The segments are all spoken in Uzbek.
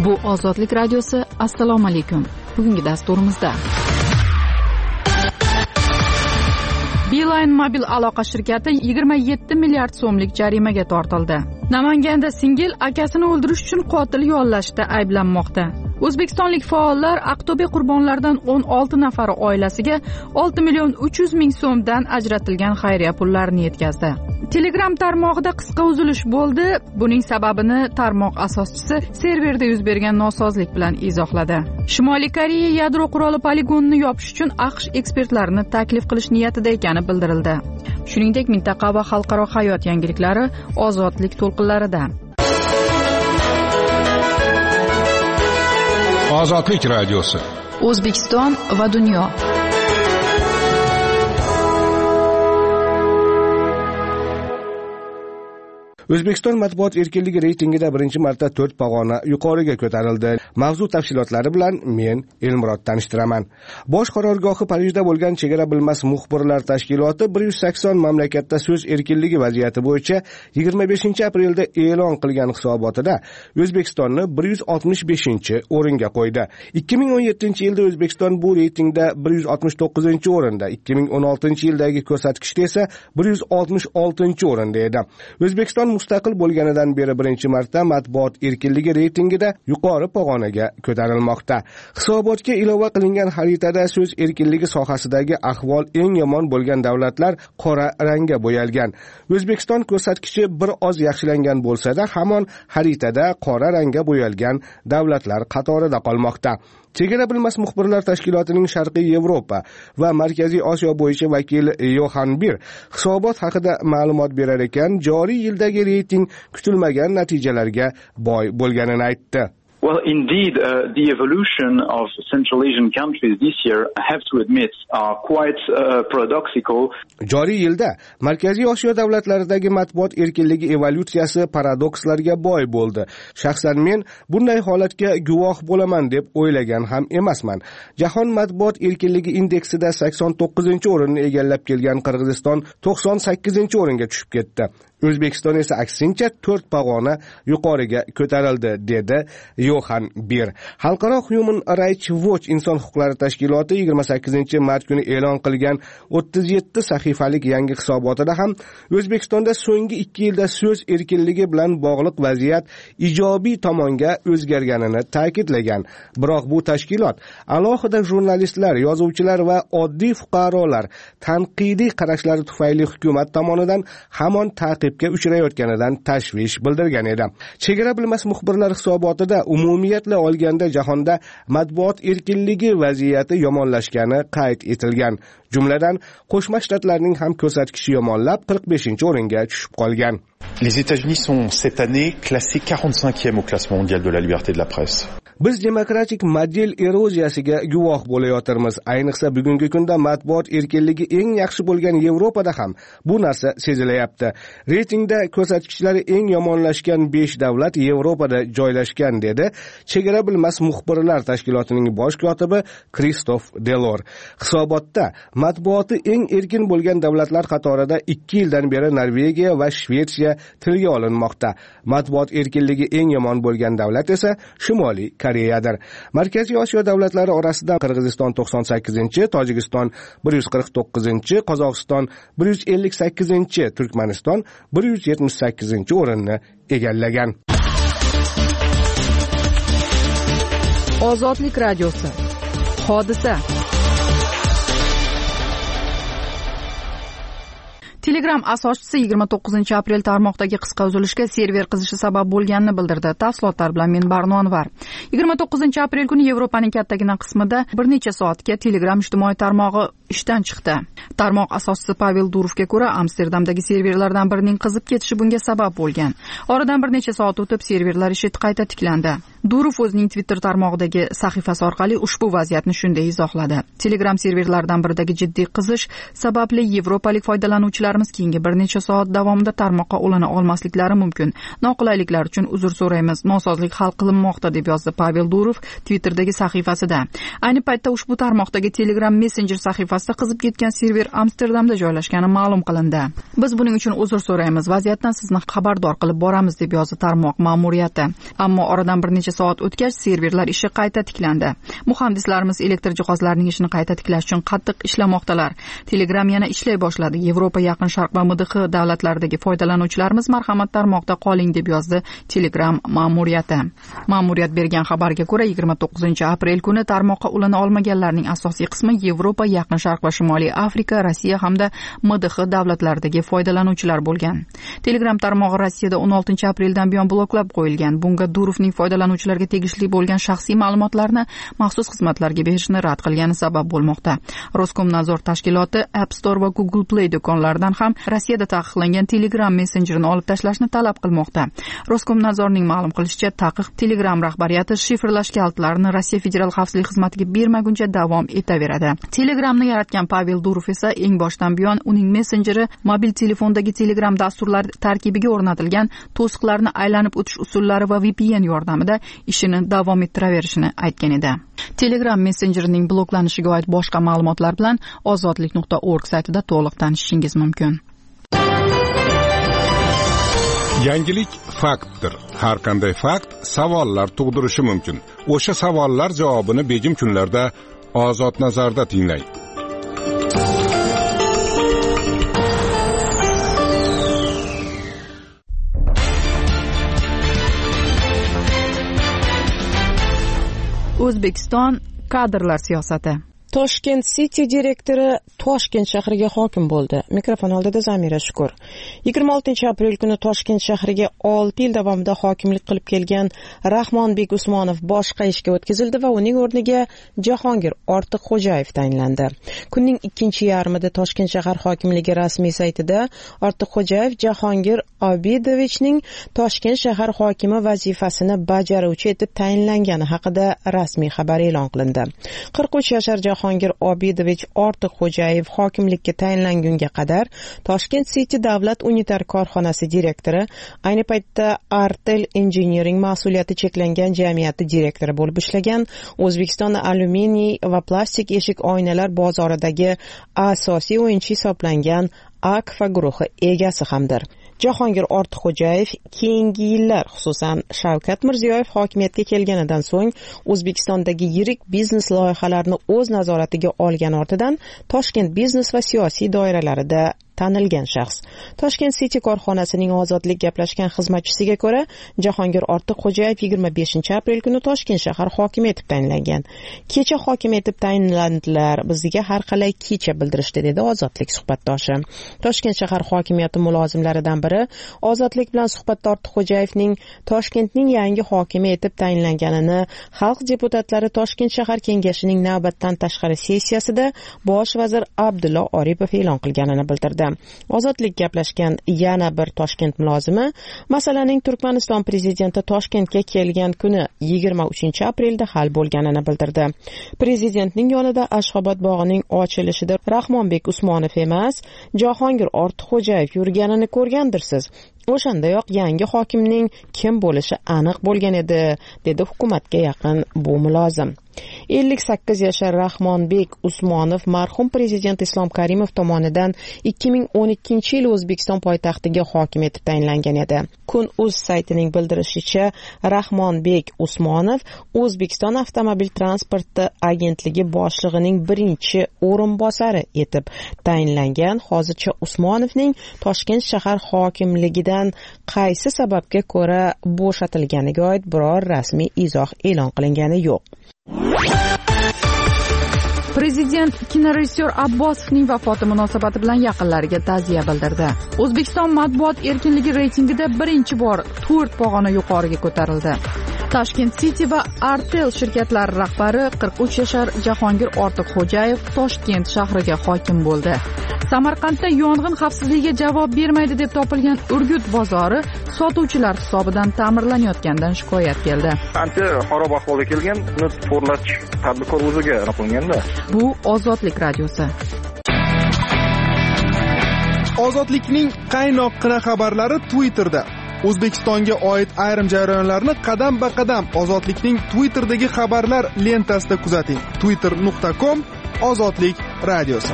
Bu Ozodlik radiosi. Assalomu alaykum. Bugungi dasturimizda Beeline mobil aloqa shirkati 27 milliard so'mlik jarimaga tortildi. Namanganda singil akasini o'ldirish uchun qotil yollashda ayblanmoqda. O'zbekistonlik faollar Aqto'be qurbonlaridan 16 nafari oilasiga 6 million 300 ming so'mdan ajratilgan xayriya pullarini yetkazdi. Telegram tarmog'ida qisqa uzilish bo'ldi. Buning sababini tarmoq asoschisi serverda yuz bergan nosozlik bilan izohladi. Shimoliy Koreya yadro quroli poligonini yopish uchun AQSh ekspertlarini taklif qilish niyatida ekani bildirildi. Shuningdek, mintaqa va xalqaro hayot yangiliklari ozodlik to'lqinlarida. Ozodlik radiosi. O'zbekiston va dunyo. O'zbekiston matbuot erkinligi reytingida birinchi marta 4 pog'ona yuqoriga ko'tarildi. Mavzu tafsilotlari bilan men Elmurod tanishtiraman. Bosh qarorgohi Parijda bo'lgan Chegara bilmas muxbirlar tashkiloti 180 mamlakatda so'z erkinligi vaziyati bo'yicha 25-aprelda e'lon qilgan hisobotida O'zbekistonni 165-o'ringa qo'ydi. 2017-yilda O'zbekiston bu reytingda 169-o'rinda, 2016-yildagi ko'rsatkichda esa 166-o'rinda edi. O'zbekiston mustaqil bo'lganidan beri birinchi marta matbuot erkinligi reytingida yuqori pog'onaga ko'tarilmoqda. Hisobotga ilova qilingan xaritada so'z erkinligi sohasidagi ahvol eng yomon bo'lgan davlatlar qora rangga bo'yalgan. O'zbekiston ko'rsatkichi bir oz yaxshilangan bo'lsa-da, hamon xaritada qora rangga bo'yalgan davlatlar qatorida qolmoqda. Chegara bilmas muxbirlar tashkilotining Sharqiy Yevropa va Markaziy Osiyo bo'yicha vakili Yohan Bir hisobot haqida ma'lumot berar ekan, joriy yildagi reyting kutilmagan natijalarga boy bo'lganini aytdi. Well, indeed, the evolution of Central Asian countries this year, I have to admit, are quite paradoxical. Joriy yilda Markaziy Osiyo davlatlaridagi matbuot erkinligi evolyutsiyasi paradokslarga boy bo'ldi. Shaxsan men bunday holatga guvoh bo'laman deb o'ylagan ham emasman. Jahon matbuot erkinligi indeksida 89-o'rinni egallab kelgan Qirg'iziston 98-o'ringa tushib ketdi. O'zbekiston esa aksincha 4 pog'ona yuqoriga ko'tarildi, dedi Yohan Bir. Xalqaro Human Rights Watch inson huquqlari tashkiloti 28-mart kuni e'lon qilgan 37 sahifalik yangi hisobotida ham O'zbekistonda so'nggi 2 yilda so'z erkinligi bilan bog'liq vaziyat ijobiy tomonga o'zgarganini ta'kidlagan. Biroq bu tashkilot alohida jurnalistlar, yozuvchilar va oddiy fuqarolar tanqidiy qarashlari tufayli hukumat tomonidan hamon ta'qibga uchrayotganidan tashvish bildirgan edi. Chegara bilmas muxbirlar hisobotida umumiyatla olganda jahonda matbuot erkinligi vaziyati yomonlashgani qayd etilgan. Jumladan, Qo'shma Shtatlarning ham ko'rsatkichi yomonlab 45-o'ringa tushib qolgan. Les États-Unis sont cette année classés 45e au classement mondial de la liberté de la presse. Biz demokratik model eroziyasiga guvoh bo'layotirmiz. Ayniqsa bugungi kunda matbuot erkinligi eng yaxshi bo'lgan Yevropada ham bu narsa sezilayapti. Reytingda ko'rsatkichlari eng yomonlashgan 5 davlat Yevropada joylashgan, dedi Chegara bilmas muxbirlar tashkilotining bosh kotibi Kristof Delor. Hisobotda matbuoti eng erkin bo'lgan davlatlar qatorida 2 yildan beri Norvegiya va Shvetsiya tilga olinmoqda. Matbuot erkinligi eng yomon bo'lgan davlat esa Shimoliy Koreyadir. Markaziy Osiyo davlatlari orasida Qirg'iziston 98-chi, Tojikiston 149-chi, Qozog'iston 158-chi, Turkmaniston 178-chi o'rinni egallagan. Ozodlik radiosi. Hodisa. Telegram asoschisi 29-aprel tarmoqdagi qisqa uzilishga server qizishi sabab bo'lganini bildirdi. Tafsilotlar bilan men Barno Anvar. 29-aprel kuni Yevropaning kattagina qismida bir necha soatga Telegram ijtimoiy tarmog'i ishdan chiqdi. Tarmoq asoschisi Pavel Durovga ko'ra, Amsterdamdagi serverlardan birining qizib ketishi bunga sabab bo'lgan. Oradan bir necha soat o'tib serverlar ishi qayta tiklandi. Durov o'zining Twitter tarmog'idagi sahifasi orqali ushbu vaziyatni shunday izohladi. Telegram serverlaridan biridagi jiddiy qizish sababli yevropalik foydalanuvchilarimiz keyingi bir necha soat davomida tarmoqqa ulana olmasliklari mumkin. Noqulayliklar uchun uzr so'raymiz. Nosozlik hal qilinmoqda, deb yozdi Pavel Durov Twitter'dagi sahifasida. Ayni paytda ushbu tarmoqdagi Telegram Messenger sahifasida qizib ketgan server Amsterdamda joylashgani ma'lum qilindi. Biz buning uchun uzr so'raymiz. Vaziyatdan sizni xabardor qilib boramiz, deb yozdi tarmoq ma'muriyati. Ammo oradan bir necha soat o'tgach serverlar ishi qayta tiklandi. Muhandislarimiz elektr jihozlarining ishini qayta tiklash uchun qattiq ishlamoqdalar. Telegram yana ishlay boshladi. Yevropa, Yaqin Sharq va MDH davlatlaridagi foydalanuvchilarimiz marhamat tarmoqda qoling deb yozdi Telegram ma'muriyati. Ma'muriyat bergan xabarga ko'ra 29-aprel kuni tarmoqqa ulana olmaganlarning asosiy qismi Yevropa, Yaqin Sharq va Shimoliy Afrika, Rossiya hamda MDH davlatlaridagi foydalanuvchilar bo'lgan. Telegram tarmog'i Rossiyada 16-apreldan buyon bloklab qo'yilgan. Bunga Durovning foydalanuvchilarga tegishli bo'lgan shaxsiy ma'lumotlarni maxsus xizmatlarga berishni rad qilgani sabab bo'lmoqda. Roskomnadzor tashkiloti App Store va Google Play do'konlaridan ham Rossiyada taqiqlangan Telegram messenjerini olib tashlashni talab qilmoqda. Roskomnadzorning ma'lum qilishicha, taqiq Telegram rahbariyati shifrlash kalitlarini Rossiya Federal xavfsizlik xizmatiga bermaguncha davom etaveradi. Telegramni yaratgan Pavel Durov esa eng boshdan buyon uning messenjeri mobil telefondagi Telegram dasturlari tarkibiga o'rnatilgan to'siqlarni aylanib o'tish usullari va VPN yordamida ishini davom ettiraverishini aytgan edi. Telegram messenjerining bloklanishiga oid boshqa ma'lumotlar bilan ozodlik.org saytida to'liq tanishishingiz mumkin. Yangilik faktdir. Har qanday fakt savollar tug'dirishi mumkin. O'sha savollar javobini begim kunlarda Ozod nazarda tinglang. O'zbekiston kadrlar siyosati. Toshkent City direktori Toshkent shahriga hokim bo'ldi. Mikrofon oldida Zamira Shukur. 26-aprel kuni Toshkent shahriga 6 yil davomida hokimlik qilib kelgan Rahmonbek Usmonov boshqa ishga o'tkazildi va uning o'rniga Jahongir Ortiqxo'jayev tayinlandi. Kunning ikkinchi yarmida Toshkent shahar hokimligi rasmiy saytida Ortiqxo'jayev Jahongir Obidovichning Toshkent shahar hokimi vazifasini bajaruvchi etib tayinlangani haqida rasmiy xabar e'lon qilindi. 43 yashar Jahongir Obidovich Ortiqxo'jayev hokimlikka tayinlangunga qadar Toshkent City davlat unitar korxonasi direktori, ayni paytda Artel Engineering mas'uliyati cheklangan jamiyati direktori bo'lib ishlagan. O'zbekiston alyuminiy va plastik eshik oynalar bozoridagi asosiy o'yinchi hisoblangan Akfa guruhi egasi hamdir. Jahongir Ortiqxo'jayev keyingi yillar, xususan Shavkat Mirziyoyev hokimiyatga kelganidan so'ng O'zbekistondagi yirik biznes loyihalarini o'z nazoratiga olgan ortidan Toshkent biznes va siyosiy doiralarida tanilgan shaxs. Toshkent City korxonasining ozodlik gaplashgan xizmatchisiga ko'ra, Jahongir Ortiqxo'jayev 25-aprel kuni Toshkent shahar hokimi etib tayinlangan. Kecha hokim etib tayinlandilar, bizga har qalay kecha bildirishdi, dedi Ozodlik suhbatdoshi. Toshkent shahar hokimiyati mulozimlaridan biri Ozodlik bilan suhbatda Ortiqxo'jayevning Toshkentning yangi hokimi etib tayinlanganini xalq deputatlari Toshkent shahar kengashining navbatdan tashqari sessiyasida bosh vazir Abdulla Oripov e'lon qilganini bildirdi. Ozodlik gaplashgan yana bir Toshkent mulozimi masalaning Turkmaniston prezidenti Toshkentga kelgan kuni 23-aprelda hal bo'lganini bildirdi. Prezidentning yonida Ashxobod bog'ining ochilishida Rahmonbek Usmonov emas, Jahongir Ortiqxo'jayev yurganini ko'rgandirsiz. O'shandayoq yangi hokimning kim bo'lishi aniq bo'lgan edi, dedi hukumatga yaqin bu mulozim. 58 yashar Rahmonbek Usmonov marhum prezident Islom Karimov tomonidan 2012-yil O'zbekiston poytaxtiga hokim etib tayinlangan edi. Kun.uz saytining bildirishicha, Rahmonbek Usmonov O'zbekiston avtomobil transporti agentligi boshlig'ining birinchi o'rinbosari etib tayinlangan. Hozircha Usmonovning Toshkent shahar hokimligidan qaysi sababga ko'ra bo'shatilganiga oid biror rasmiy izoh e'lon qilingani yo'q. Prezident kinorejissyor Abbosovning vafoti munosabati bilan yaqinlariga ta'ziya bildirdi. O'zbekiston matbuot erkinligi reytingida birinchi bor 4 pog'ona yuqoriga ko'tarildi. Toshkent City va Artel shirkatlari rahbari 43 yashar Jahongir Ortiqxo'jayev Toshkent shahriga hokim bo'ldi. Samarqandda yong'in xavfsizligiga javob bermaydi deb topilgan Urgut bozori sotuvchilar hisobidan ta'mirlanayotgandan shikoyat keldi. Ancha xarob ahvolga kelgan, uni to'g'irlash tadbirkor o'ziga qilinganda. Bu Ozodlik radiosi. Ozodlikning qaynoq-qina xabarlari Twitterda. O'zbekistonga oid ayrim jarayonlarni qadam-ba-qadam Ozodlikning Twitterdagi xabarlar lentasida kuzating. twitter.com/Ozodlik radiosi.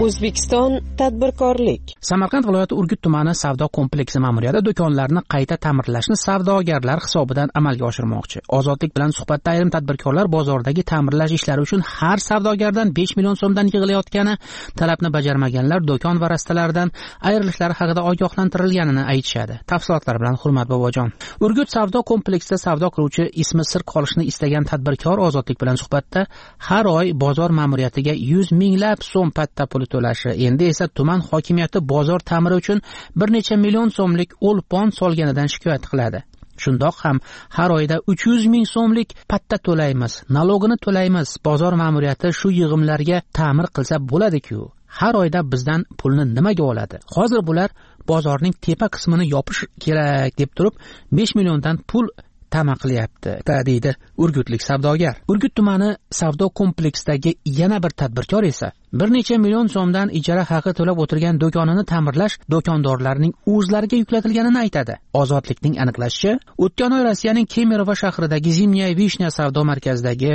O'zbekiston tadbirkorlik. Samarqand viloyati Urgut tumani savdo kompleksi ma'muriyati do'konlarni qayta ta'mirlashni savdogarlar hisobidan amalga oshirmoqchi. Ozodlik bilan suhbatda ayrim tadbirkorlar bozordagi ta'mirlash ishlari uchun har savdogardan 5 million so'mdan yig'ilayotgani, talabni bajarmaganlar do'kon va rastalardan ayrilishlari haqida ogohlantirilganini aytishadi. Tafsilotlar bilan Hurmat bobojon. Urgut savdo kompleksida savdo qiluvchi ismi sir qolishni istagan tadbirkor Ozodlik bilan suhbatda har oy bozor ma'muriyatiga 100 minglab so'm patta puli to'lashi, endi esa tuman hokimiyati bozor ta'miri uchun bir necha million so'mlik o'lpon solganidan shikoyat qiladi. Shundoq ham har oyda 300 ming so'mlik patta to'laymiz, nalogini to'laymiz. Bozor ma'muriyati shu yig'imlarga ta'mir qilsa bo'ladi-ku. Har oyda bizdan pulni nimaga oladi? Hozir bular bozorning tepa qismini yopish kerak deb turib 5 milliondan pul tama qilyapti, deydi urgutlik savdogar. Urgut tumani savdo kompleksidagi yana bir tadbirkor esa bir necha million so'mdan ijara haqi to'lab o'tirgan do'konini ta'mirlash do'kondorlarning o'zlariga yuklatilganini aytadi. Ozodlikning aniqlashicha, o'tgan oy Rossiyaning Kemerovo shahridagi Zimnya Vishnya savdo markazidagi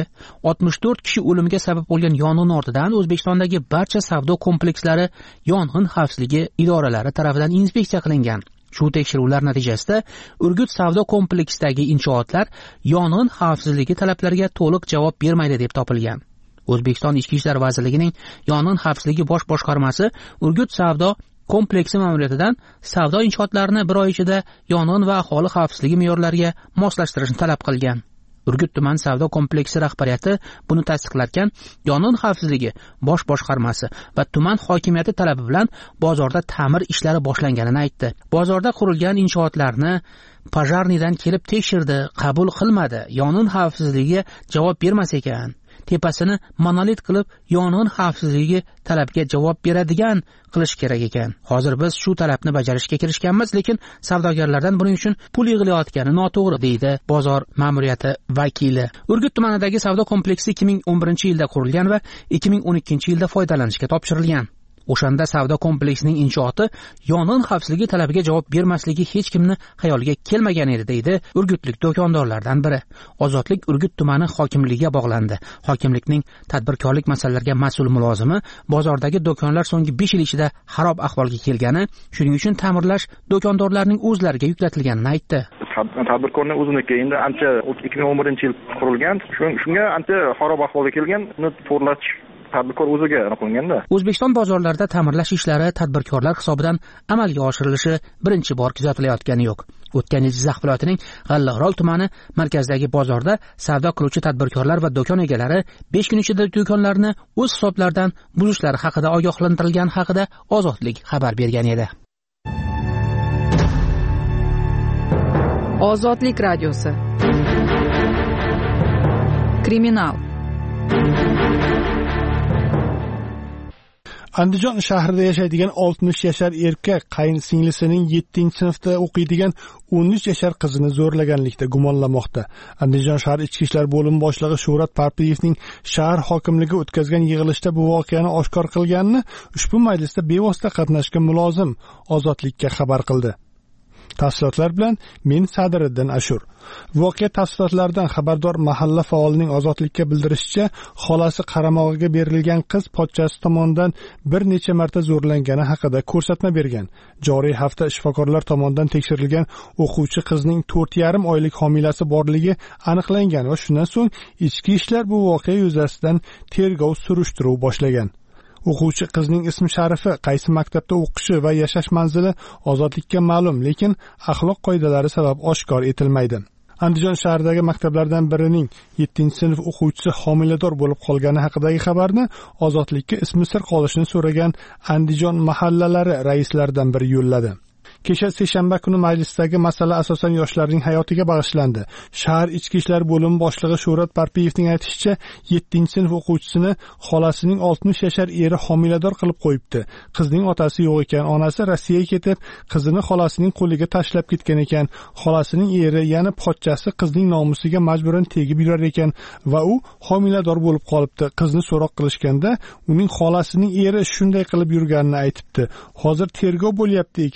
64 kishi o'limiga sabab bo'lgan yong'in ortidan O'zbekistondagi barcha savdo komplekslari yong'in xavfsizligi idoralari tomonidan inspeksiya qilingan. Shu tekshiruvlar natijasida Urgut savdo kompleksidagi inshootlar yong'in xavfsizligi talablariga to'liq javob bermaydi deb topilgan. O'zbekiston Ichki ishlar vazirligining yong'in xavfsizligi bosh boshqarmasi Urgut savdo kompleksi ma'muriyatidan savdo inshootlarini bir oy ichida yong'in va aholi xavfsizligi me'yorlariga moslashtirishni talab qilgan. Urgut tuman savdo kompleksi rahbariyati buni tasdiqlarkan, yong'in xavfsizligi bosh boshqarmasi va tuman hokimiyati talabi bilan bozorda ta'mir ishlari boshlanganini aytdi. Bozorda qurilgan inshootlarni pojarnidan kelib tekshirdi, qabul qilmadi. Yong'in xavfsizligiga javob bermas ekan. Tepasini monolit qilib yong'in xavfsizligi talabga javob beradigan qilish kerak ekan. Hozir biz shu talabni bajarishga kirishganmiz, lekin savdogarlardan buning uchun pul yig'ilayotgani noto'g'ri, deydi bozor ma'muriyati vakili. Urgut tumanidagi savdo kompleksi 2011-yilda qurilgan va 2012-yilda foydalanishga topshirilgan. O'shanda savdo kompleksining inshooti yong'in xavfsizligi talabiga javob bermasligi hech kimni xayoliga kelmagan edi, deydi urgutlik do'kondorlardan biri. Ozodlik Urgut tumani hokimligiga bog'landi. Hokimlikning tadbirkorlik masalalariga mas'ul mulozimi bozordagi do'konlar so'nggi 5 yil ichida xarob ahvolga kelgani, shuning uchun ta'mirlash do'kondorlarning o'zlariga yuklatilganini aytdi. Tadbirkorning o'ziniki endi ancha 2011-yil qurilgan, shunga ancha xarob ahvolga kelgan, uni to'g'irlash tadbirkor o'ziga qilingan-da. O'zbekiston bozorlarida ta'mirlash ishlari tadbirkorlar hisobidan amalga oshirilishi birinchi bor kuzatilayotgani yo'q. O'tgan yil Jizzax viloyatining G'allaorol tumani markazidagi bozorda savdo qiluvchi tadbirkorlar va do'kon egalari 5 kun ichida do'konlarni o'z hisoblaridan buzishlari haqida ogohlantirilgani haqida Ozodlik xabar bergan edi. Ozodlik radiosi. Kriminal. Andijon shahrida yashaydigan 60 yashar erkak qayinsingilisining 7-sinfda o'qiydigan 13 yashar qizini zo'rlaganlikda gumonlanmoqda. Andijon shahar ichki ishlar bo'limi boshlig'i Shuhrat Parpiyevning shahar hokimligi o'tkazgan yig'ilishda bu voqeani oshkor qilganini ushbu majlisda bevosita qatnashgan mulozim Ozodlikka xabar qildi. Tafsilotlar bilan men Sadiriddin Ashur. Voqea tafsilotlaridan xabardor mahalla faolining Ozodlikka bildirishicha, xolasi qaramog'iga berilgan qiz pochchasi tomonidan bir necha marta zo'rlangani haqida ko'rsatma bergan. Joriy hafta shifokorlar tomonidan tekshirilgan o'quvchi qizning 4,5 oylik homilasi borligi aniqlangan va shundan so'ng ichki ishlar bu voqea yuzasidan tergov surishtiruv boshlagan. O'quvchi qizning ismi sharifi, qaysi maktabda o'qishi va yashash manzili Ozodlikka ma'lum, lekin axloq qoidalari sabab oshkor etilmaydi. Andijon shahridagi maktablardan birining 7-sinf o'quvchisi homilador bo'lib qolgani haqidagi xabarni Ozodlikka ismi sir qolishini so'ragan Andijon mahallalari raislaridan biri yo'lladi. Kecha seshanba kuni majlisdagi masala asosan yoshlarning hayotiga bag'ishlandi. Shahar ichki ishlar bo'limi boshlig'i Shuhrat Parpiyevning aytishicha, 7-sinf o'quvchisini xolasining 60 yashar eri homilador qilib qo'yibdi. Qizning otasi yo'q ekan, onasi Rossiyaga ketib, qizini xolasining qo'liga tashlab ketgan ekan. Xolasining eri, ya'ni pochchasi qizning nomusiga majburan tegib yurar ekan va u homilador bo'lib qolibdi. Qizni so'roq qilishganda, uning xolasining eri shunday qilib yurganini aytibdi. Hozir tergov bo'lyapti ekan, dedi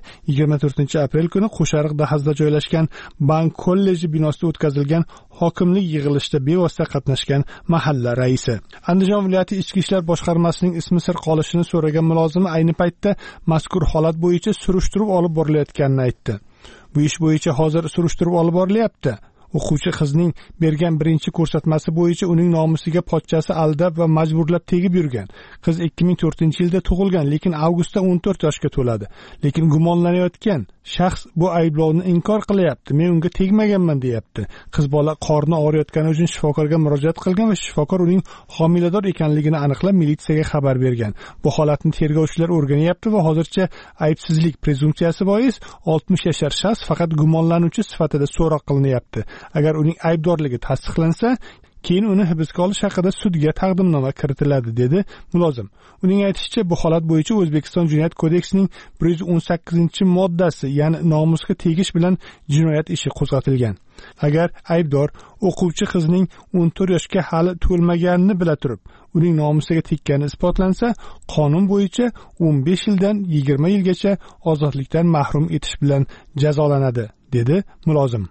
24-aprel kuni Qo'shariq dahasida joylashgan Bank kolleji binosida o'tkazilgan hokimlik yig'ilishida bevosita qatnashgan mahalla raisi. Andijon viloyati ichki ishlar boshqarmasining ismi sir qolishini so'ragan mulozimi ayni paytda mazkur holat bo'yicha surishtiruv olib borilayotganini aytdi. Bu ish bo'yicha hozir surishtiruv olib borilyapti. O'quvchi qizning bergan birinchi ko'rsatmasi bo'yicha uning nomusiga pochchasi aldab va majburlab tegib yurgan. Qiz 2004-yilda tug'ilgan, lekin avgustda 14 yoshga to'ladi. Lekin gumonlanayotgan shaxs bu ayblovni inkor qilyapti. Men unga tegmaganman deyapti. Qiz bola qorni og'riyotgani uchun shifokorga murojaat qilgan va shifokor uning homilador ekanligini aniqlab militsiyaga xabar bergan. Bu holatni tergovchilar o'rganyapti va hozircha aybsizlik prezumpsiyasi bois 60 yashar shaxs faqat gumonlanuvchi sifatida so'roq qilinyapti. Agar uning aybdorligi tasdiqlansa, keyin uni hibsga olish haqida sudga taqdimnoma kiritiladi, dedi mulozim. Uning aytishicha, bu holat bo'yicha O'zbekiston Jinoyat kodeksining 118-moddasi, ya'ni nomusga tegish bilan jinoyat ishi qo'zg'atilgan. Agar aybdor o'quvchi qizning 14 yoshga hali to'lmaganini bila turib, uning nomusiga tekkani isbotlansa, qonun bo'yicha 15 yildan 20 yilgacha ozodlikdan mahrum etish bilan jazolanadi, dedi mulozim.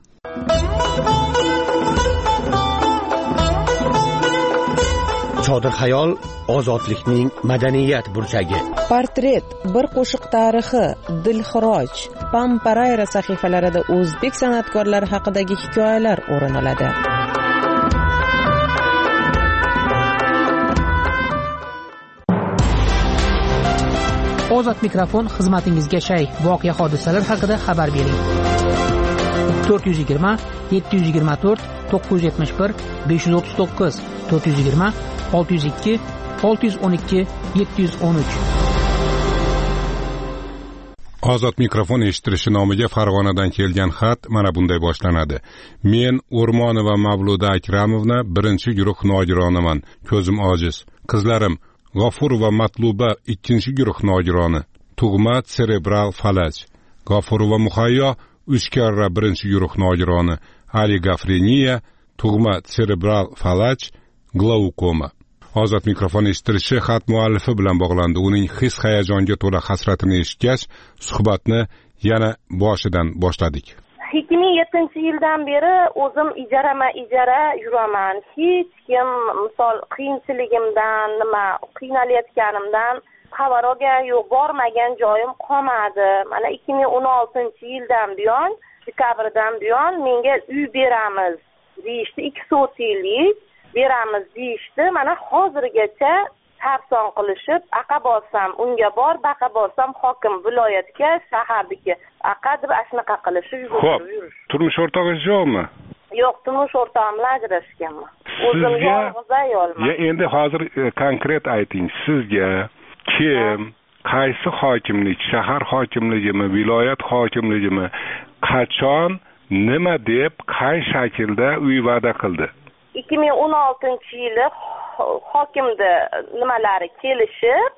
Chodir xayol ozodlikning madaniyat burchagi. Portret, bir qo'shiq tarixi, Dilxiroj, Pamparayra sahifalarida o'zbek san'atkorlari haqidagi hikoyalar o'rin oladi. Ozod mikrofon xizmatingizga shay. Voqea hodisalar haqida xabar bering. 420 724 971 539 420 602 612 713. Ozod mikrofon eshitilishi nomiga Farg'onadan kelgan xat mana bunday boshlanadi. Men O'rmonova Mavluda Akramovna birinchi guruh nogironaman. Ko'zim ojiz. Qizlarim G'ofur va Matluba ikkinchi guruh nogironi. Tug'ma serebral falaj. G'ofur va Muhayyo 3 karra birinchi guruh nogironi. Ali Gafreniya tug'ma serebral falaj, glaukoma. Ozod mikrofon eshitilishi xat muallifi bilan bog'landi. Uning his hayajonga to'la hasratini eshitgach, suhbatni yana boshidan boshladik. 2007-yildan beri o'zim ijara yuraman. Hech kim misol qiyinchiligimdan, nima qiynalayotganimdan xabar olgan yo'q, bormagan joyim qolmadi. Mana 2016-yildan buyon, dekabrdan buyon menga uy beramiz deyishdi, 2 so'tiylik beramiz deyishdi. Mana hozirgacha sarson qilishib, aqa borsam unga bor, baqa borsam hokim viloyatga, shahardagi aqa deb ashnaqa qilishib yurib. Turmush o'rtog'ingiz yo'qmi? Yo'q, turmush o'rtog'im bilan ajrashganman. O'zim yolg'iz ayolman. Endi hozir konkret ayting, sizga kim, qaysi hokimlik, shahar hokimligimi, viloyat hokimligimi, qachon, nima deb, qay shaklda uy va'da qildi? 2016-yili hokimda nimalari kelishib,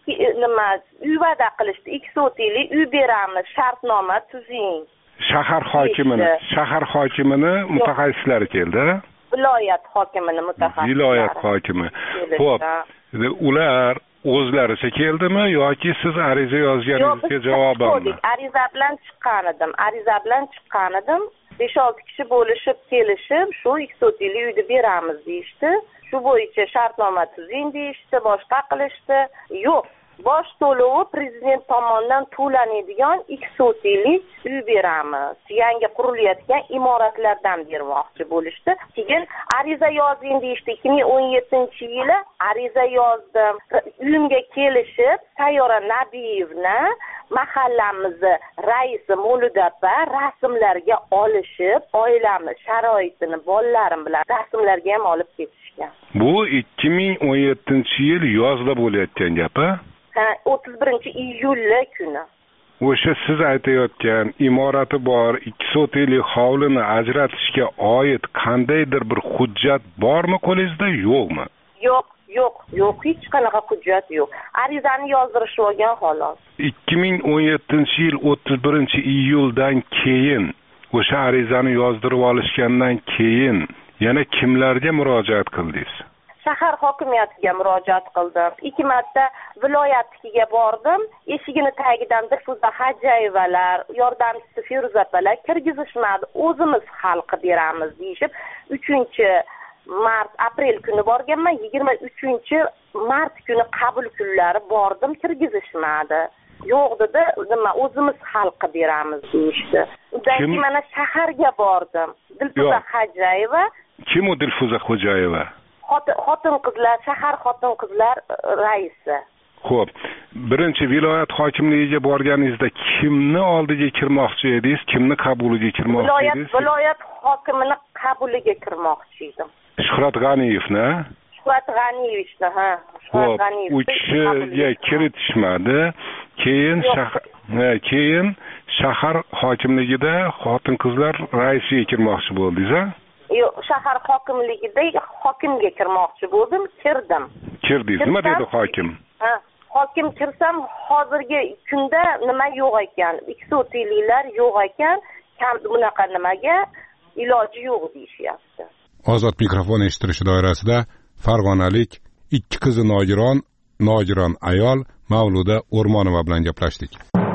uy va'da qilishdi, 2 so'tiylik uy beramiz, shartnoma tuzing. Shahar hokimini mutaxassislari keldi. Viloyat hokimini mutaxassislari. Viloyat hokimi. Xo'p, ular o'zlaricha keldimi yoki siz ariza yozganingizga javobanmi? Ariza bilan chiqqan edim. 5-6 kishi bo'lishib kelishib, shu 2 so'tiylik uyni beramiz deyishdi. Shu bo'yicha shartnoma tuzing deyishdi, boshqa qilishdi. Yo'q, bosh to'lovi prezident tomonidan to'lanadigan 2 so'tiylik uy beramiz. Yangi qurilayotgan imoratlardan bermoqchi bo'lishdi. Keyin ariza yozing deyishdi. 2017-yili ariza yozdim. Uyimga kelishib, Sayyora Nabiyevna mahallamizni raisi Mo'ludapa rasmlarga olishib, oilamiz sharoitini bolalarim bilan rasmlarga ham olib ketishgan. Bu 2017-yil yozda bo'layotgan gap-a? 31-iyul kuni. O'sha siz aytayotgan imorati bor 2 so'tiylik hovlini ajratishga oid qandaydir bir hujjat bormi qo'lingizda, yo'qmi? Yo'q, hech qanaqa hujjat yo'q. Arizani yozdirishib olgan xolos. 2017-yil 31-iyuldan keyin, o'sha arizani yozdirib olishgandan keyin yana kimlarga murojaat qildingiz? shahar hokimiyatiga murojaat qildim. 2 marta viloyatga bordim. Eshigini tagidan Dilfuza Hajayevalar, yordamchisi Feruza opalar kirgizishmadi. O'zimiz hal qilib beramiz deyishib, 3-aprel kuni borganman. 23-mart kuni qabul kunlari bordim, kirgizishmadi. Yo'q dedi, nima o'zimiz hal qilib beramiz deyishdi. Undan keyin mana shaharga bordim. Dilfuza Hajayeva. Kim u Dilfuza Hajayeva? Xotin-qizlar, shahar xotin-qizlar raisi. Xo'p, birinchi viloyat hokimligiga borganingizda kimni oldiga kirmoqchi edingiz? Kimni qabuliga kirmoqchi edingiz? Viloyat hokimining qabuliga kirmoqchi edim. Shuhrat G'aniyevni? Shuhrat G'aniyevni, ha. Xo'p, u kishiga kiritishmadi. Keyin shahar hokimligida xotin-qizlar raisiga kirmoqchi bo'ldingiz, a? Yo'q, shahar hokimligida hokimga kirmoqchi bo'ldim, kirdim. Kirdingiz, nima dedi hokim? Ha, hokim kirsam hozirgi kunda nima yo'q ekan, eksotilliklar yo'q ekan, kam bunaqa nimaga iloji yo'q deyishyapti. Ozod mikrofon eshittirish doirasida farg'onalik 2 qizi nogiron ayol Mavluda O'rmonova bilan gaplashdik.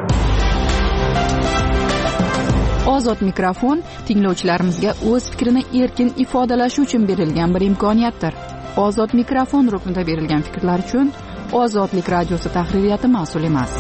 Ozod mikrofon tinglovchilarimizga o'z fikrini erkin ifodalashi uchun berilgan bir imkoniyatdir. Ozod mikrofon ruknida berilgan fikrlar uchun Ozodlik radiosi tahririyati mas'ul emas.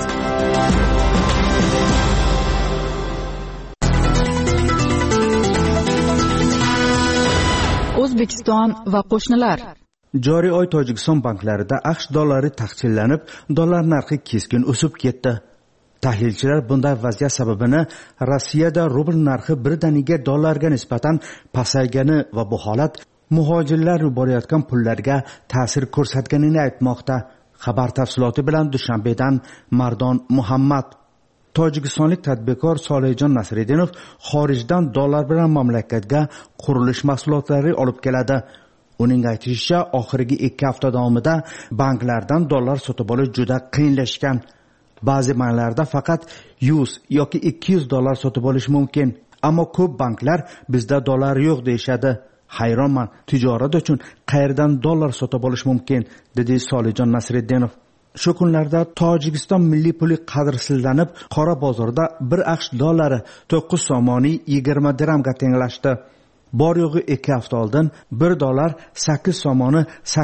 O'zbekiston va qo'shnilar. Joriy oy Tojikiston banklarida AQSh dollari taqchillanib, dollar narxi keskin o'sib ketdi. Tahlilchilar bunday vaziyat sababini Rossiyada rubl narxi birdaniga dollarga nisbatan pasaygani va bu holat muhojirlar yuborayotgan pullarga ta'sir ko'rsatganini aytmoqda. Xabar tafsiloti bilan Dushanbedan Mardon Muhammad. Tojikistonlik tadbirkor Solihjon Nasriddinov xorijdan dollar bilan mamlakatga qurilish mahsulotlari olib keladi. Uning aytishicha, oxirgi 2 hafta davomida banklardan dollar sotib olish juda qiyinlashgan. Ba'zi banklarda faqat 100 yoki 200 dollar sotib olish mumkin. Ammo ko'p banklar bizda dollar yo'q deyshadi. Hayronman, tijorat uchun qayerdan dollar sotib olish mumkin, dedi Solihjon Nasriddinov. Shu kunlarda Tojikiston milliy puli qadrsizlanib, qora bozorda 1 AQSh dollari 9 somoniy 20 dirhamga tenglashdi. Bor yo'g'i 2 hafta oldin 1 dollar 8 somoni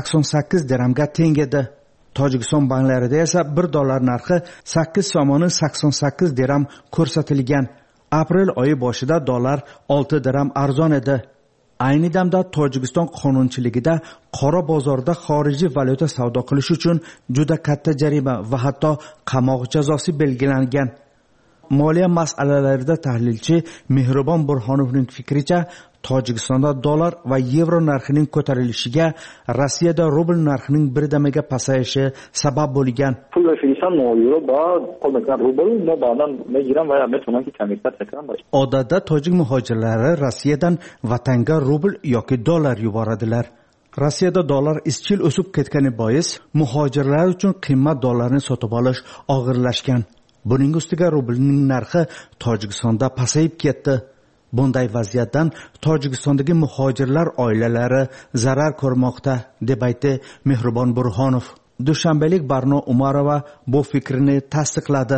88 dirhamga teng edi. Tojikiston banklarida esa 1 dollar narxi 8 somoni 88 dirham ko'rsatilgan. Aprel oyi boshida dollar 6 dirham arzon edi. Ayni damda Tojikiston qonunchiligida qora bozorda xorijiy valyuta savdo qilish uchun juda katta jarima va hatto qamoq jazosi belgilangan. Moliya masalalarida tahlilchi Mehribon Burhonovning fikricha, Tojikistonda dollar va yevro narxining ko'tarilishiga Rossiyada rubl narxining birdaniga pasayishi sabab bo'lgan. پول بفرستم 9 یورو با مثلا روبل ما بعدا میگیرم و میتونم که کمیتر تکرار باشه. Odatda tojik muhojirlari Rossiyadan vatanga rubl yoki dollar yuboradilar. Rossiyada dollar izchil o'sib ketgani bois muhojirlar uchun qimmat dollarni sotib olish og'irlashgan. Buning ustiga rublning narxi Tojikistonda pasayib ketdi. Bunday vaziyatdan Tojikistondagi muhojirlar oilalari zarar ko'rmoqda, deb aytdi Mehribon Burhonov. Dushanbelik Barno Umarova bu fikrini tasdiqladi.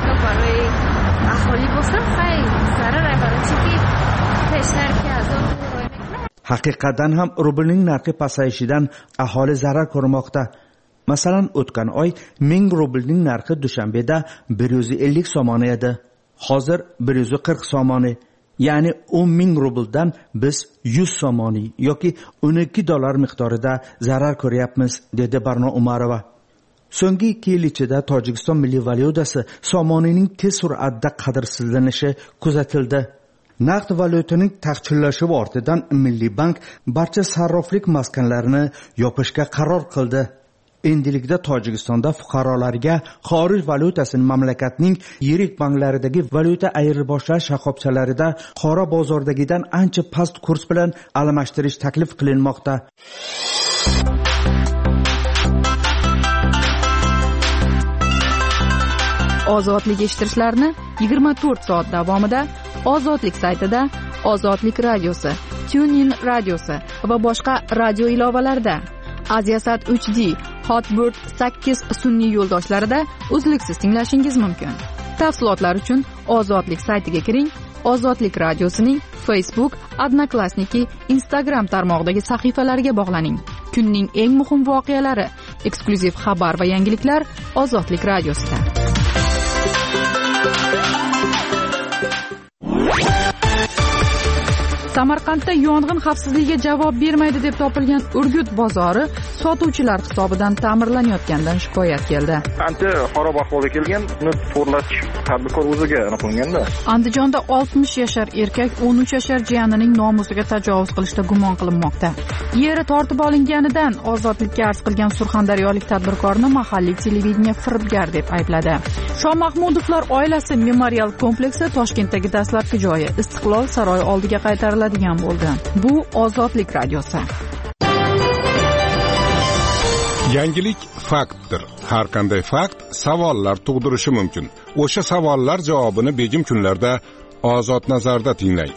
Haqiqatan ham rublning narxi pasayishidan aholi zarar ko'rmoqda. Masalan, o'tgan oy 1000 rublning narxi Dushanbeda 150 somoni edi. Hozir 140 somoni. Ya'ni 10,000 rubldan biz 100 somoni yoki 12 dollar miqdorida zarar ko'ryapmiz, dedi Barno Umarova. So'nggi 2 yil ichida Tojikiston milliy valyutasi somonining tez sur'atda qadrsizlanishi kuzatildi. Naqd valyutaning taqchillashuvi ortidan Milliy bank barcha sarroflik maskanlarini yopishga qaror qildi. Endilikda Tojikistonda fuqarolarga xorij valyutasini mamlakatning yirik banklaridagi valyuta ayirboshlash shoxobchalarida qora bozordagidan ancha past kurs bilan almashtirish taklif qilinmoqda. Ozodlik eshittirishlarni 24 soat davomida Ozodlik saytida, Ozodlik radiosi, TuneIn radiosi va boshqa radio ilovalarida Aziasat 3D, Hotbird 8 sun'iy yo'ldoshlarida uzluksiz tinglashingiz mumkin. Tafsilotlar uchun Ozodlik saytiga kiring. Ozodlik radiosining Facebook, Odnoklassniki, Instagram tarmog'idagi sahifalariga bog'laning. Kunning eng muhim voqealari, eksklyuziv xabar va yangiliklar Ozodlik radiosida. Samarqandda yong'in xavfsizligiga javob bermaydi deb topilgan Urgut bozori sotuvchilar hisobidan ta'mirlanayotganidan shikoyat keldi. Ancha xarob ahvolga kelgan, uni to'g'irlash tadbirkor o'ziga qo'yganda. Andijonda 60 yashar erkak 13 yashar jiyanining nomusiga tajovuz qilishda gumon qilinmoqda. Yeri tortib olinganidan ozodlikka arz qilgan surxondaryolik tadbirkorni mahalliy televideniya firibgar deb aybladi. Shohmahmudovlar oilasi memorial kompleksi Toshkentdagi dastlabki joyi Istiqlol saroyi oldiga qaytariladigan bo'ldi. Bu Ozodlik radiosi. Yangilik faktdir. Har qanday fakt savollar tug'dirishi mumkin. O'sha savollar javobini begim kunlarda Ozod nazarda tinglang.